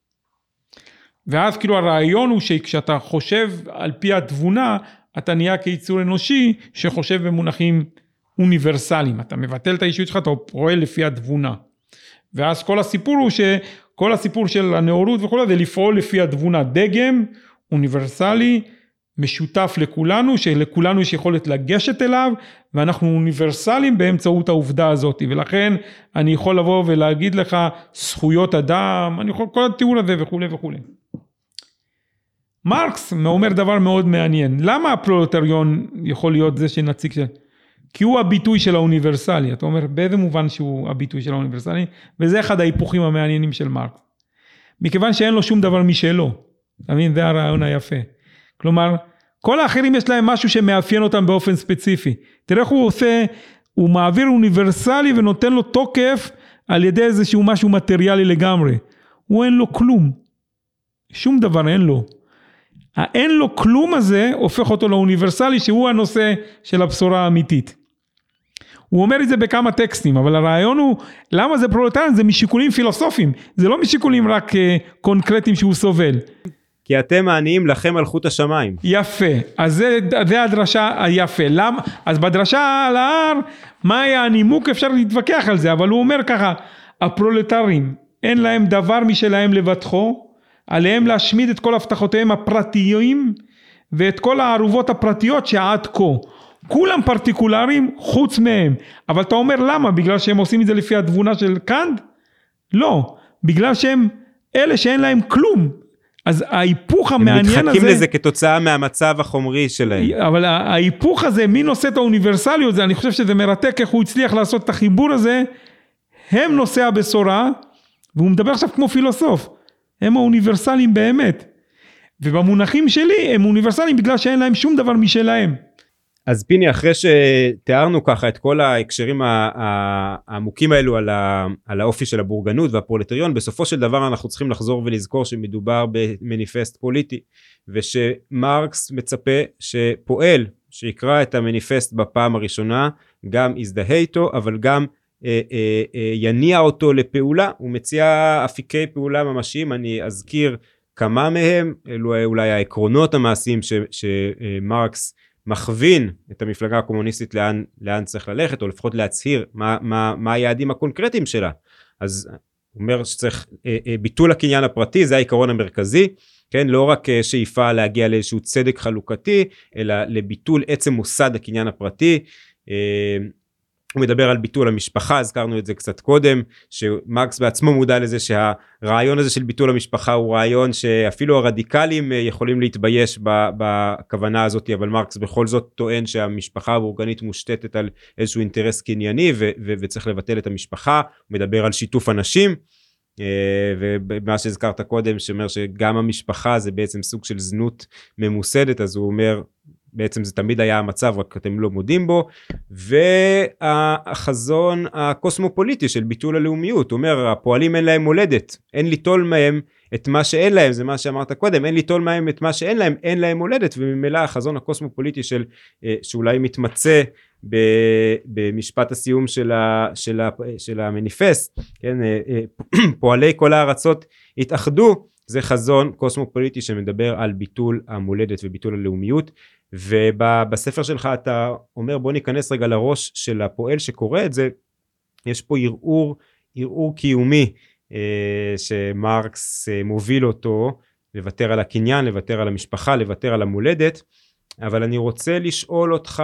ואז כאילו הרעיון הוא שכשאתה חושב על פי התבונה, אתה נהיה כיצור אנושי שחושב במונחים אוניברסליים. אתה מבטל את האישיות שלך, אתה פועל לפי התבונה. ואז כל הסיפור הוא שכל הסיפור של הנאורות וכו' זה לפעול לפי התבונה, דגם, אוניברסלי משותף לכולנו, שלכולנו יש יכולת לגשת אליו, ואנחנו אוניברסליים באמצעות העובדה הזאת, ולכן אני יכול לבוא ולהגיד לך זכויות אדם, אני יכול כל התיאור הזה וכו' וכו'. מרקס אומר דבר מאוד מעניין, למה הפרולטריון יכול להיות זה שנציג של... כי הוא הביטוי של האוניברסלי, אתה אומר באיזה מובן שהוא הביטוי של האוניברסלי, וזה אחד ההיפוכים המעניינים של מרקס. מכיוון שאין לו שום דבר משלו, אתה מבין? זה הרעיון היפה. כלומר, כל האחרים יש להם משהו שמאפיין אותם באופן ספציפי. תראה איך הוא עושה, הוא מעביר אוניברסלי ונותן לו תוקף על ידי איזשהו משהו מטריאלי לגמרי. הוא אין לו כלום. שום דבר אין לו. האין לו כלום הזה הופך אותו לאוניברסלי שהוא הנושא של הבשורה האמיתית. הוא אומר את זה בכמה טקסטים, אבל הרעיון הוא, למה זה פרולטריון? זה משיקולים פילוסופיים, זה לא משיקולים רק קונקרטיים שהוא סובל. כי אתם העניים לכם מלכות השמיים. יפה, אז זה הדרשה היפה. למה? אז בדרשה על ההר, מה היה הנימוק? אפשר להתווכח על זה, אבל הוא אומר ככה, הפרולטרים, אין להם דבר משלהם לבטחו, עליהם להשמיד את כל הבטחותיהם הפרטיים, ואת כל הערובות הפרטיות שעד כה. כולם פרטיקולריים חוץ מהם. אבל אתה אומר למה? בגלל שהם עושים את זה לפי התבונה של קאנט? לא. בגלל שהם אלה שאין להם כלום. אז ההיפוך המעניין הזה... הם מתחכים לזה כתוצאה מהמצב החומרי שלהם. אבל ההיפוך הזה, מי נושא את האוניברסליות, זה, אני חושב שזה מרתק איך הוא הצליח לעשות את החיבור הזה. הם נושא הבשורה, והוא מדבר עכשיו כמו פילוסוף. הם האוניברסליים באמת. ובמונחים שלי הם אוניברסליים בגלל שאין להם שום דבר משלהם. אז פיני, אחרי שתיארנו ככה את כל ההקשרים העמוקים האלו על האופי של הבורגנות והפרולטריון, בסופו של דבר אנחנו צריכים לחזור ולזכור שמדובר במניפסט פוליטי, ושמרקס מצפה שפועל שיקרא את המניפסט בפעם הראשונה, גם יזדהה איתו, אבל גם יניע אותו לפעולה. הוא מציע אפיקי פעולה ממשיים, אני אזכיר כמה מהם, אלו אולי העקרונות המעשיים שמרקס מכווין את המפלגה הקומוניסטית לאן צריך ללכת, או לפחות להצהיר מה היעדים הקונקרטיים שלה. אז הוא אומר שצריך ביטול הקניין הפרטי, זה העיקרון המרכזי, כן? לא רק שאיפה להגיע לאיזשהו צדק חלוקתי, אלא לביטול עצם מוסד הקניין הפרטי. הוא מדבר על ביטול המשפחה, הזכרנו את זה קצת קודם, שמרקס בעצמו מודע לזה שהרעיון הזה של ביטול המשפחה הוא רעיון שאפילו הרדיקלים יכולים להתבייש בכוונה הזאת, אבל מרקס בכל זאת טוען שהמשפחה הבורגנית מושתתת על איזשהו אינטרס קנייני, וצריך לבטל את המשפחה. הוא מדבר על שיתוף אנשים, ומה שהזכרת קודם, שאומר שגם המשפחה זה בעצם סוג של זנות ממוסדת, אז הוא אומר, בעצם זה תמיד היה המצב, רק אתם לא מודים בו. והחזון הקוסמופוליטי של ביטול הלאומיות, הוא אומר, הפועלים אין להם מולדת, אין ליטול מהם את מה שאין להם, זה מה שאמרת קודם, אין ליטול מהם את מה שאין להם, אין להם מולדת, וממילא החזון הקוסמופוליטי שאולי מתמצא במשפט הסיום של המניפסט, כן, פועלי כל הארצות התאחדו, זה חזון קוסמופוליטי שמדבר על ביטול המולדת וביטול הלאומיות. ובספר שלך אתה אומר, בוא ניכנס רגע לראש של הפועל שקורא את זה. יש פה ערעור קיומי שמרקס מוביל אותו, לוותר על הקניין, לוותר על המשפחה, לוותר על המולדת. אבל אני רוצה לשאול אותך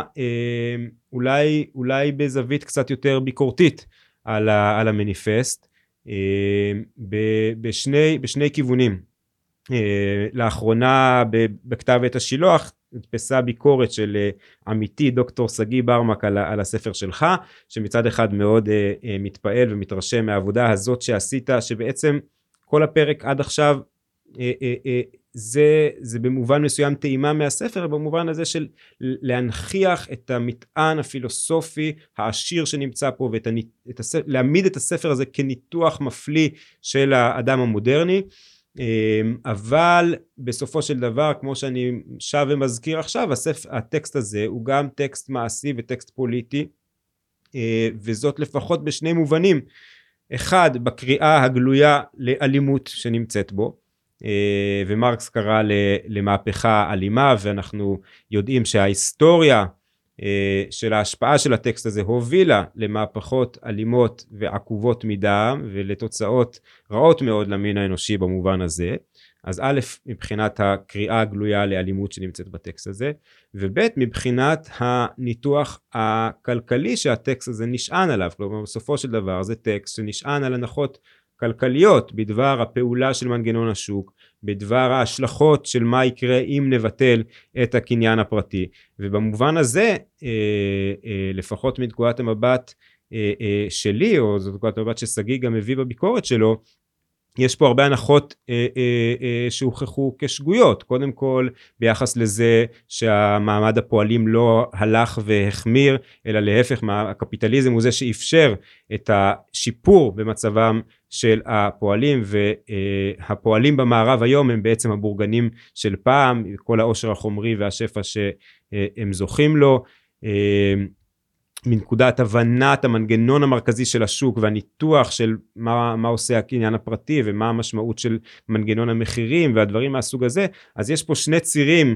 אולי בזווית קצת יותר ביקורתית על המניפסט, בשני כיוונים. לאחרונה בכתב עת השילוח נתפסה ביקורת של עמיתי דוקטור סגי ברמק על הספר שלך, שמצד אחד מאוד מתפעל ומתרשם מהעבודה הזאת שעשית, שבעצם כל הפרק עד עכשיו זה במובן מסוים טעימה מהספר, במובן הזה של להנכיח את המטען הפילוסופי העשיר שנמצא פה, להעמיד את הספר הזה כניתוח מפליא של האדם המודרני. אבל בסופו של דבר, כמו שאני שב ומזכיר עכשיו, הטקסט הזה הוא גם טקסט מעשי וטקסט פוליטי, וזאת לפחות בשני מובנים. אחד, בקריאה הגלויה לאלימות שנמצאת בו, ומרקס קרא למהפכה אלימה, ואנחנו יודעים שההיסטוריה של ההשפעה של הטקסט הזה הובילה למהפכות אלימות ועקובות מדם ולתוצאות רעות מאוד למין האנושי במובן הזה. אז א', מבחינת הקריאה הגלויה לאלימות שנמצאת בטקסט הזה, וב', מבחינת הניתוח הכלכלי שהטקסט הזה נשען עליו. כלומר, בסופו של דבר זה טקסט שנשען על הנחות כלכליות בדבר הפעולה של מנגנון השוק, בדבר ההשלכות של מה יקרה אם נבטל את הקניין הפרטי. ובמובן הזה, לפחות מנקודת המבט שלי, או זאת נקודת המבט שסגי גם הביא בביקורת שלו, יש פה הרבה הנחות שהוכחו כשגויות. קודם כל ביחס לזה שהמעמד הפועלים לא הלך והחמיר, אלא להפך, הקפיטליזם הוא זה שאפשר את השיפור במצבם של הפועלים, והפועלים במערב היום הם בעצם הבורגנים של פעם, כל העושר החומרי והשפע שהם זוכים לו. מנקודת הבנת המנגנון המרכזי של השוק והניתוח של מה עושה הקניין הפרטי ומה המשמעות של מנגנון המחירים והדברים מהסוג הזה, אז יש פה שני צירים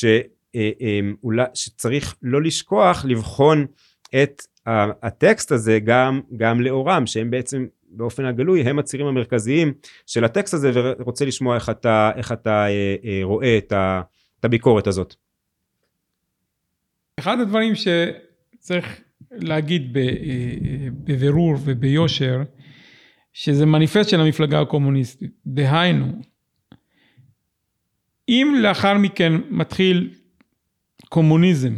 שצריך לא לשכוח לבחון את הטקסט הזה גם לאורם, שהם בעצם באופן הגלוי הם הצירים המרכזיים של הטקסט הזה, ורוצה לשמוע איך אתה רואה את הביקורת הזאת. אחד הדברים שצריך להגיד בבירור וביושר, שזה מניפסט של המפלגה הקומוניסטית. דהיינו, אם לאחר מכן מתחיל קומוניזם,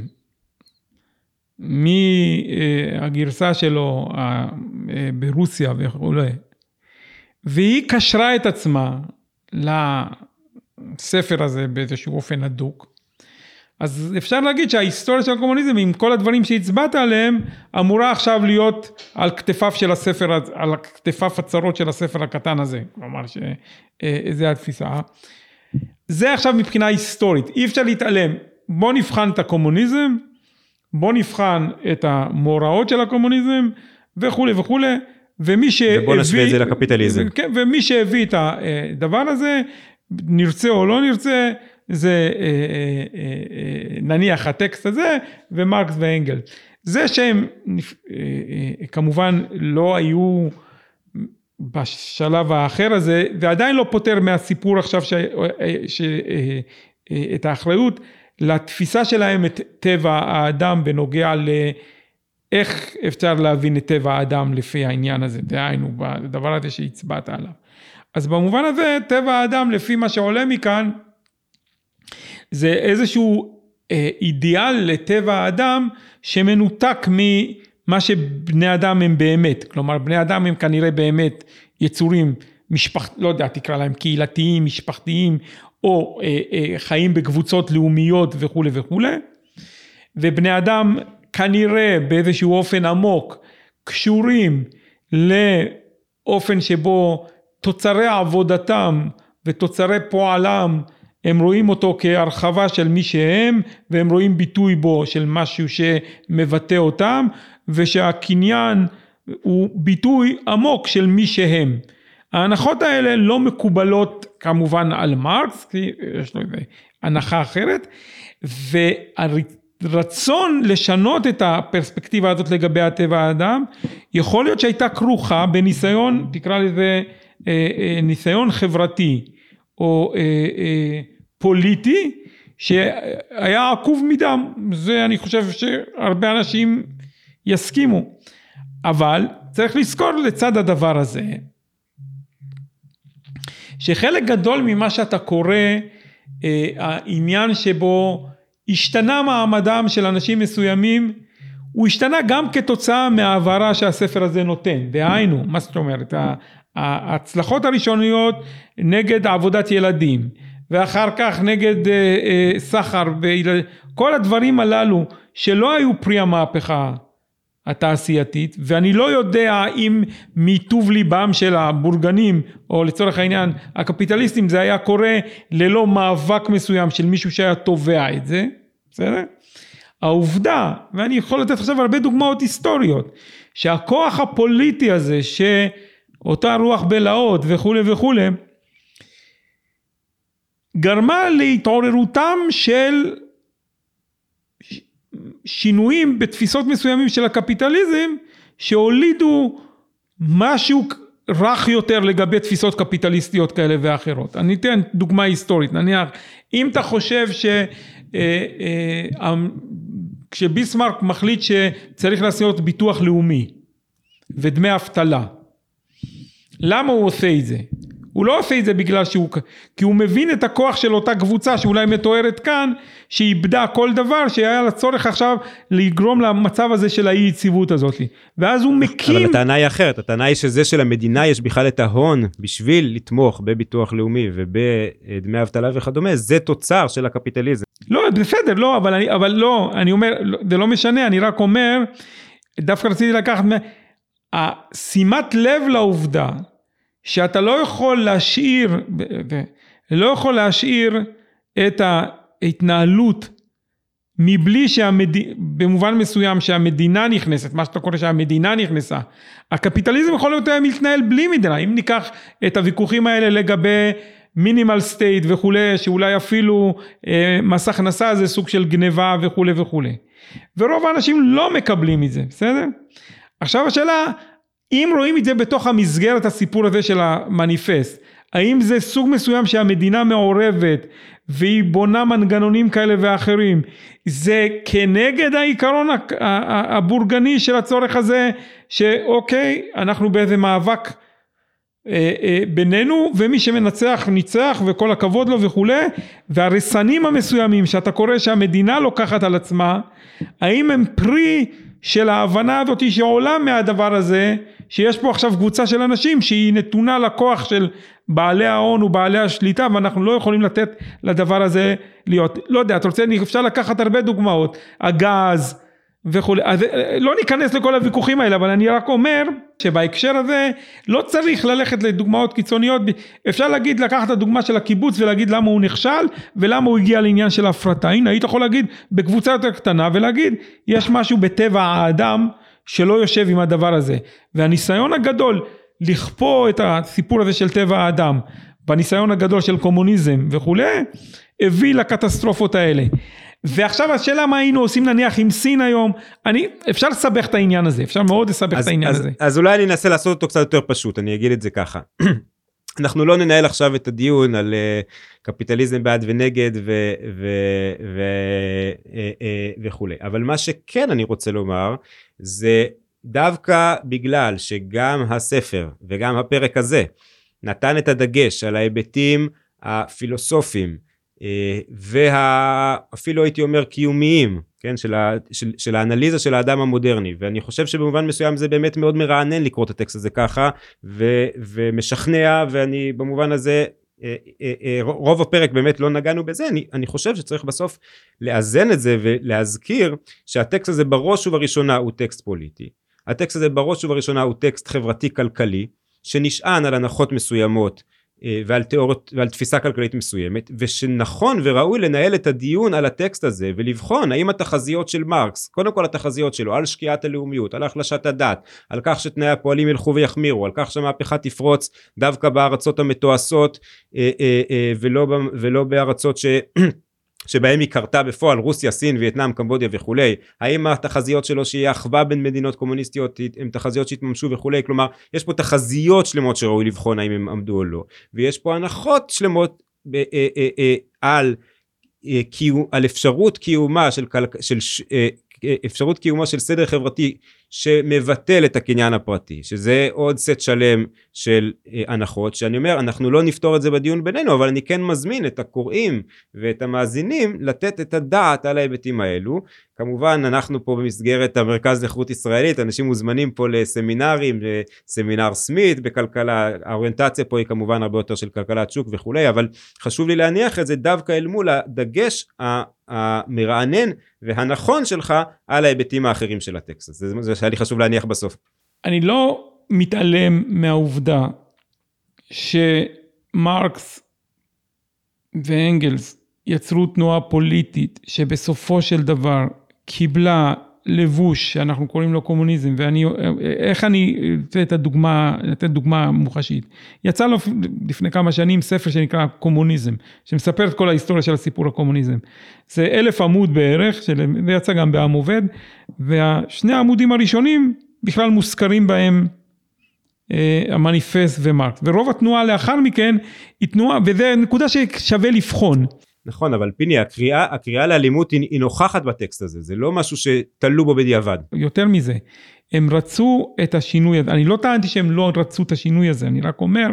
מהגרסה שלו ברוסיה וכו', והיא קשרה את עצמה לספר הזה באיזשהו אופן הדוק, אז אפשר להגיד שההיסטוריה של הקומוניזם עם כל הדברים שהצבעת עליהם אמורה עכשיו להיות על כתפיו של הספר, על כתפיו הצרות של הספר הקטן הזה. כלומר שזה התפיסה. זה עכשיו מבחינה היסטורית, אי אפשר להתעלם. בוא נבחן את הקומוניזם, בוא נבחן את המאורעות של הקומוניזם וכו' וכו'. ובוא נשווה את זה לקפיטליזם. ומי שהביא את הדבר הזה, נרצה או לא נרצה, זה נניח הטקסט הזה ומרקס ואנגל. זה שהם כמובן לא היו בשלב האחר הזה, ועדיין לא פותר מהסיפור עכשיו את האחריות לתפיסה שלהם את טבע האדם בנוגע לאיך אפשר להבין את טבע האדם לפי העניין הזה, דהיינו בדבר הזה שהצבעת עליו. אז במובן הזה טבע האדם לפי מה שעולה מכאן, זה איזשהו אידיאל לטבע האדם שמנותק ממה שבני אדם הם באמת. כלומר, בני אדם הם כנראה באמת יצורים לא יודע, תקרא להם קהילתיים, משפחתיים, או חיים בקבוצות לאומיות וכו' וכו'. ובני אדם כנראה באיזשהו אופן עמוק קשורים לאופן שבו תוצרי עבודתם ותוצרי פועלם הם רואים אותו כהרחבה של מי שהם, והם רואים ביטוי בו של משהו שמבטא אותם, ושהקניין הוא ביטוי עמוק של מי שהם. ההנחות האלה לא מקובלות כמובן על מרקס, כי יש לו הנחה אחרת, והרצון לשנות את הפרספקטיבה הזאת לגבי הטבע האדם, יכול להיות שהייתה כרוכה בניסיון, תקרא לזה ניסיון חברתי, או פוליטי, שהיה עקוב מדם. זה אני חושב שהרבה אנשים יסכימו. אבל צריך לזכור לצד הדבר הזה, שחלק גדול ממה שאתה קורא, העניין שבו השתנה מעמדם של אנשים מסוימים, הוא השתנה גם כתוצאה מהעברה שהספר הזה נותן. דהיינו, מה זאת אומרת? ההצלחות הראשוניות נגד עבודת ילדים, ואחר כך נגד סחר, כל הדברים הללו שלא היו פרי המהפכה התעשייתית, ואני לא יודע אם מטוב ליבם של הבורגנים, או לצורך העניין הקפיטליסטים, זה היה קורה ללא מאבק מסוים של מישהו שהיה תובע את זה, בסדר? העובדה, ואני יכול לתת עכשיו הרבה דוגמאות היסטוריות, שהכוח הפוליטי הזה, שאותה רוח בלהות וכו' וכו', גרמה להתעוררותם שינויים בתפיסות מסוימים של הקפיטליזם, שהולידו משהו רך יותר לגבי תפיסות קפיטליסטיות כאלה ואחרות. אני אתן דוגמה היסטורית, נניח, אם אתה חושב כשביסמרק מחליט שצריך לעשות ביטוח לאומי, ודמי אבטלה, למה הוא עושה את זה? הוא לא עושה את זה בגלל כי הוא מבין את הכוח של אותה קבוצה שאולי מתוארת כאן, שאיבדה כל דבר, שהיה לה צורך עכשיו לגרום למצב הזה של האי יציבות הזאת. ואז הוא מקים... אבל הטענה היא אחרת, הטענה היא שזה שלמדינה יש בכלל את ההון, בשביל לתמוך בביטוח לאומי ובדמי אבטלה וכדומה, זה תוצר של הקפיטליזם. לא, בסדר, לא, אבל לא, אני אומר, זה לא משנה, אני רק אומר, דווקא רציתי לקחת, שימת לב לעובדה, שאתה לא יכול להשאיר את ההתנהלות מבלי במובן מסוים שהמדינה נכנסת, מה שאתה קורא שהמדינה נכנסה. הקפיטליזם יכול להיות להתנהל בלי מדינה, אם ניקח את הוויכוחים האלה לגבי מינימל סטייט וכו', שאולי אפילו מס הכנסה זה סוג של גניבה וכו' וכו'. ורוב האנשים לא מקבלים את זה, בסדר? עכשיו השאלה, אם רואים את זה בתוך המסגרת הסיפור הזה של המניפסט, האם זה סוג מסוים שהמדינה מעורבת, והיא בונה מנגנונים כאלה ואחרים, זה כנגד העיקרון הבורגני של הצורך הזה, שאוקיי, אנחנו באיזה מאבק בינינו, ומי שמנצח ניצח, וכל הכבוד לו וכו', והרסנים המסוימים שאתה קורא שהמדינה לוקחת על עצמה, האם הם פרי של ההבנה הזאת שעולה מהדבר הזה, שיש פה עכשיו קבוצה של אנשים שהיא נתונה לכוח של בעלי ההון ובעלי השליטה, ואנחנו לא יכולים לתת לדבר הזה להיות, לא יודע, אתה רוצה, אפשר לקחת הרבה דוגמאות, הגז וכו', אז לא ניכנס לכל הוויכוחים האלה, אבל אני רק אומר שבהקשר הזה לא צריך ללכת לדוגמאות קיצוניות, אפשר להגיד, לקחת את הדוגמה של הקיבוץ ולהגיד למה הוא נכשל, ולמה הוא הגיע לעניין של ההפרטה. הנה, היית יכול להגיד בקבוצה יותר קטנה, ולהגיד, יש משהו בטבע האדם שלא יושב עם הדבר הזה, והניסיון הגדול לכפוא את הסיפור הזה של טבע האדם, בניסיון הגדול של קומוניזם וכו', הביא לקטסטרופות האלה. ועכשיו השאלה מה היינו עושים נניח עם סין היום, אפשר לסבך את העניין הזה, אפשר מאוד לסבך את העניין הזה. אז אולי אני אנסה לעשות אותו קצת יותר פשוט, אני אגיד את זה ככה. אנחנו לא ננהל עכשיו את הדיון על קפיטליזם בעד ונגד וכו'. אבל מה שכן אני רוצה לומר, זה דווקא בגלל שגם הספר וגם הפרק הזה, נתן את הדגש על ההיבטים הפילוסופיים, ואפילו הייתי אומר קיומיים, כן, של האנליזה של האדם המודרני, ואני חושב שבמובן מסוים זה באמת מאוד מרענן לקרוא את הטקסט הזה ככה, ומשכנע, ואני במובן הזה, רוב הפרק באמת לא נגענו בזה, אני חושב שצריך בסוף לאזן את זה, ולהזכיר שהטקסט הזה בראש ובראשונה הוא טקסט פוליטי, הטקסט הזה בראש ובראשונה הוא טקסט חברתי-כלכלי, שנשען על הנחות מסוימות, ועל תיאוריות ועל תפיסה כלכלית מסוימת, ושנכון וראוי לנהל את הדיון על הטקסט הזה, ולבחון האם התחזיות של מרקס, קודם כל התחזיות שלו, על שקיעת הלאומיות, על החלשת הדת, על כך שתנאי הפועלים ילכו ויחמירו, על כך שהמהפכה תפרוץ דווקא בארצות המתועשות, ולא בארצות שבהם היא קרתה בפועל, רוסיה, סין, וייטנאם, קמבודיה וכולי, האם התחזיות שלו שיהיה אחווה בין מדינות קומוניסטיות, הן תחזיות שהתממשו וכולי, כלומר, יש פה תחזיות שלמות שראוי לבחון האם הם עמדו או לא, ויש פה הנחות שלמות על אפשרות קיומה של סדר חברתי, שמבטל את הקניין הפרטי, שזה עוד סט שלם של הנחות, שאני אומר, אנחנו לא נפתור את זה בדיון בינינו, אבל אני כן מזמין את הקוראים ואת המאזינים, לתת את הדעת על ההיבטים האלו. כמובן, אנחנו פה במסגרת המרכז לחרות ישראלית, אנשים מוזמנים פה לסמינרים, לסמינר סמית בכלכלה, האוריינטציה פה היא כמובן הרבה יותר של כלכלת שוק וכולי, אבל חשוב לי להניח את זה דווקא אל מול הדגש המרענן והנכון שלך על ההיבטים האחרים של הטקסט. זה שהיה לי חשוב להניח בסוף. אני לא מתעלם מהעובדה שמרקס ואנגלס יצרו תנועה פוליטית שבסופו של דבר קיבלה הלבוש שאנחנו קוראים לו קומוניזם, איך אני לתת דוגמה מוחשית. יצא לו לפני כמה שנים ספר שנקרא קומוניזם, שמספר את כל ההיסטוריה של הסיפור הקומוניזם. זה 1,000 עמוד בערך, זה יצא גם בעם עובד, והשני העמודים הראשונים בכלל מוזכרים בהם המניפסט ומרקס, ורוב התנועה לאחר מכן היא תנועה, וזה נקודה ששווה לבחון. נכון, אבל פיני, הקריאה לאלימות היא נוכחת בטקסט הזה, זה לא משהו שתלו בו בדיעבד. יותר מזה, הם רצו את השינוי הזה, אני לא טענתי שהם לא רצו את השינוי הזה, אני רק אומר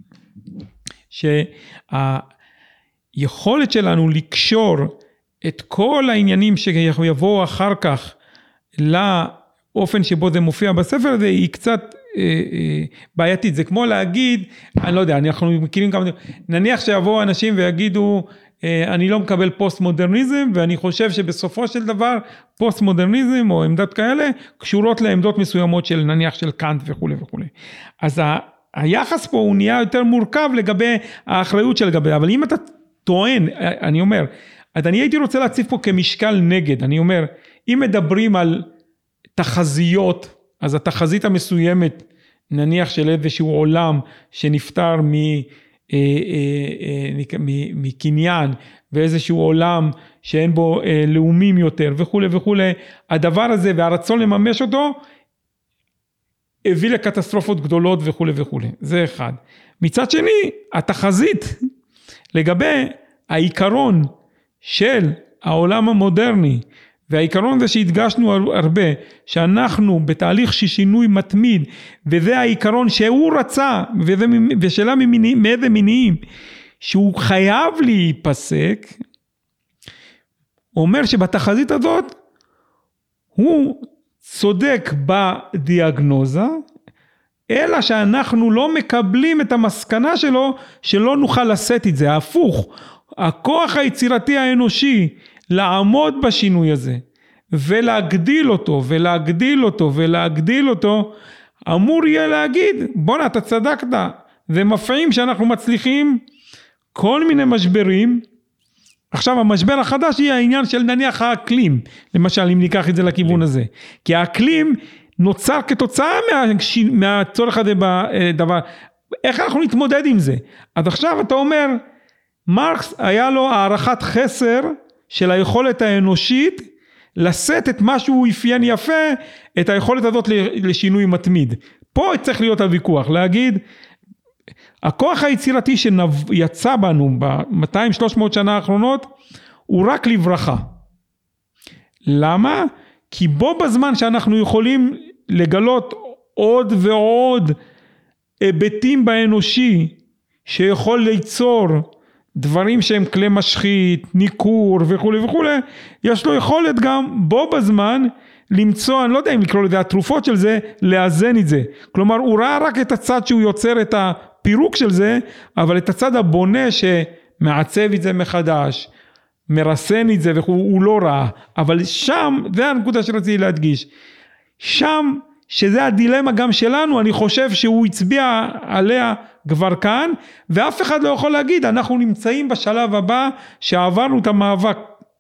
שהיכולת שלנו לקשור את כל העניינים שיבואו אחר כך לאופן שבו זה מופיע בספר הזה, היא קצת בעייתית. זה כמו להגיד, אני לא יודע, אנחנו מכירים כמה, נניח שיבואו אנשים ויגידו, אני לא מקבל פוסט מודרניזם, ואני חושב שבסופו של דבר, פוסט מודרניזם או עמדות כאלה, קשורות לעמדות מסוימות של נניח של קאנט וכו' וכו'. אז היחס פה הוא נהיה יותר מורכב לגבי האחריות של לגבי, אבל אם אתה טוען, אני אומר, אז אני הייתי רוצה להציף פה כמשקל נגד, אני אומר, אם מדברים על תחזיות, אז התחזית המסוימת, נניח של איזשהו עולם שנפטר מקניין, ואיזשהו עולם שאין בו לאומים יותר וכו' וכו', הדבר הזה והרצון לממש אותו, הביא לקטסטרופות גדולות וכו' וכו'. זה אחד. מצד שני, התחזית לגבי העיקרון של העולם המודרני, והעיקרון זה שהדגשנו הרבה, שאנחנו בתהליך ששינוי מתמיד, וזה העיקרון שהוא רצה, ושאלה מאיזה מניעים, שהוא חייב להיפסק, אומר שבתחזית הזאת, הוא צודק בדיאגנוזה, אלא שאנחנו לא מקבלים את המסקנה שלו, שלא נוכל לשאת את זה, ההפוך, הכוח היצירתי האנושי, לעמוד בשינוי הזה, ולהגדיל אותו, ולהגדיל אותו, ולהגדיל אותו, אמור יהיה להגיד, בוא אתה צדקת, זה מפעים שאנחנו מצליחים כל מיני משברים, עכשיו המשבר החדש יהיה העניין של נניח האקלים, למשל אם ניקח את זה לכיוון הזה, כי האקלים נוצר כתוצאה מהצורך הזה בדבר, איך אנחנו נתמודד עם זה? אז עכשיו אתה אומר, מרקס היה לו הערכת חסר, של היכולת האנושית, לשאת את מה שהוא אפיין יפה, את היכולת הזאת לשינוי מתמיד. פה צריך להיות הוויכוח, להגיד, הכוח היצירתי שיצא בנו ב-200-300 שנה האחרונות, הוא רק לברכה. למה? כי בו בזמן שאנחנו יכולים לגלות עוד ועוד היבטים באנושי, שיכול ליצור דברים שהם כלי משחית, ניקור וכו' וכו', יש לו יכולת גם בו בזמן למצוא, אני לא יודע אם לקרוא לזה התרופות של זה, לאזן את זה. כלומר, הוא ראה רק את הצד שהוא יוצר את הפירוק של זה, אבל את הצד הבונה שמעצב את זה מחדש, מרסן את זה וכו', הוא לא ראה. אבל שם, זה הנקודה שרציתי להדגיש, שם, שזה הדילמה גם שלנו, אני חושב שהוא הצביע עליה כבר כאן, ואף אחד לא יכול להגיד, אנחנו נמצאים בשלב הבא, שעברנו את המאבק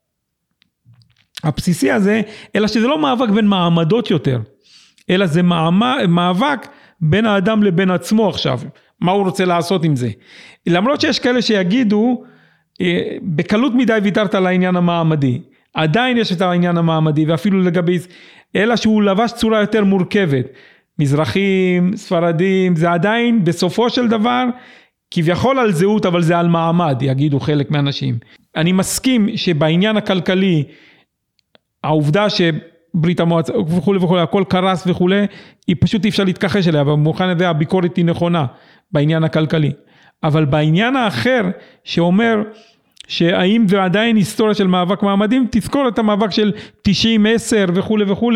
הבסיסי הזה, אלא שזה לא מאבק בין מעמדות יותר, אלא זה מאבק בין האדם לבין עצמו עכשיו, מה הוא רוצה לעשות עם זה. למרות שיש כאלה שיגידו, בקלות מדי ויתרת על העניין המעמדי, עדיין יש את העניין המעמדי, ואפילו לגבי, אלא שהוא לבש צורה יותר מורכבת, מזרחים, ספרדים, זה עדיין בסופו של דבר, כביכול על זהות, אבל זה על מעמד, יגידו חלק מהאנשים. אני מסכים שבעניין הכלכלי, העובדה שברית המועצות וכו' וכו', הכל קרס וכו', היא פשוט אי אפשר להתכחש אליה, ובמובן הזה הביקורת היא נכונה, בעניין הכלכלי. אבל בעניין האחר, שאומר, שהאם זה עדיין היסטוריה של מאבק מעמדים, תזכור את המאבק של 90-10 וכו' וכו',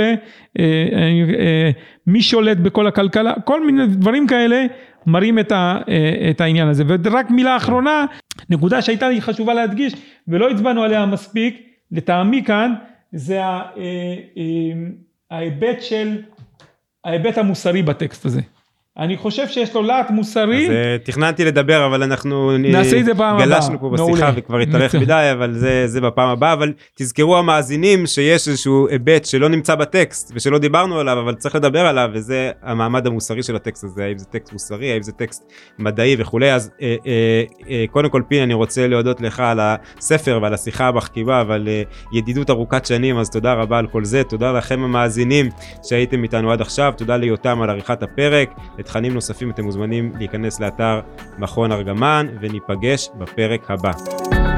מי שולט בכל הכלכלה, כל מיני דברים כאלה מראים את העניין הזה. ורק מילה אחרונה, נקודה שהייתה לי חשובה להדגיש, ולא הצבענו עליה מספיק, לטעמי כאן, זה ההיבט המוסרי בטקסט הזה. אני חושב שיש לו להט מוסרי. אז תכננתי לדבר, אבל אנחנו נעשה את זה פעם הבאה. גלשנו פה בשיחה וכבר התארך מדי, אבל זה בפעם הבאה. אבל תזכרו המאזינים שיש איזשהו היבט שלא נמצא בטקסט ושלא דיברנו עליו, אבל צריך לדבר עליו, וזה המעמד המוסרי של הטקסט הזה, האם זה טקסט מוסרי, האם זה טקסט מדעי וכולי. אז קודם כל פין, אני רוצה להודות לך על הספר ועל השיחה המחכימה ועל ידידות ארוכת שנים, אז תודה רבה על כל זה. תודה לכם המאזינים שהייתם איתנו עד עכשיו, תודה ליותם על עריכת הפרק. לתכנים נוספים אתם מוזמנים להיכנס לאתר מכון ארגמן, וניפגש בפרק הבא.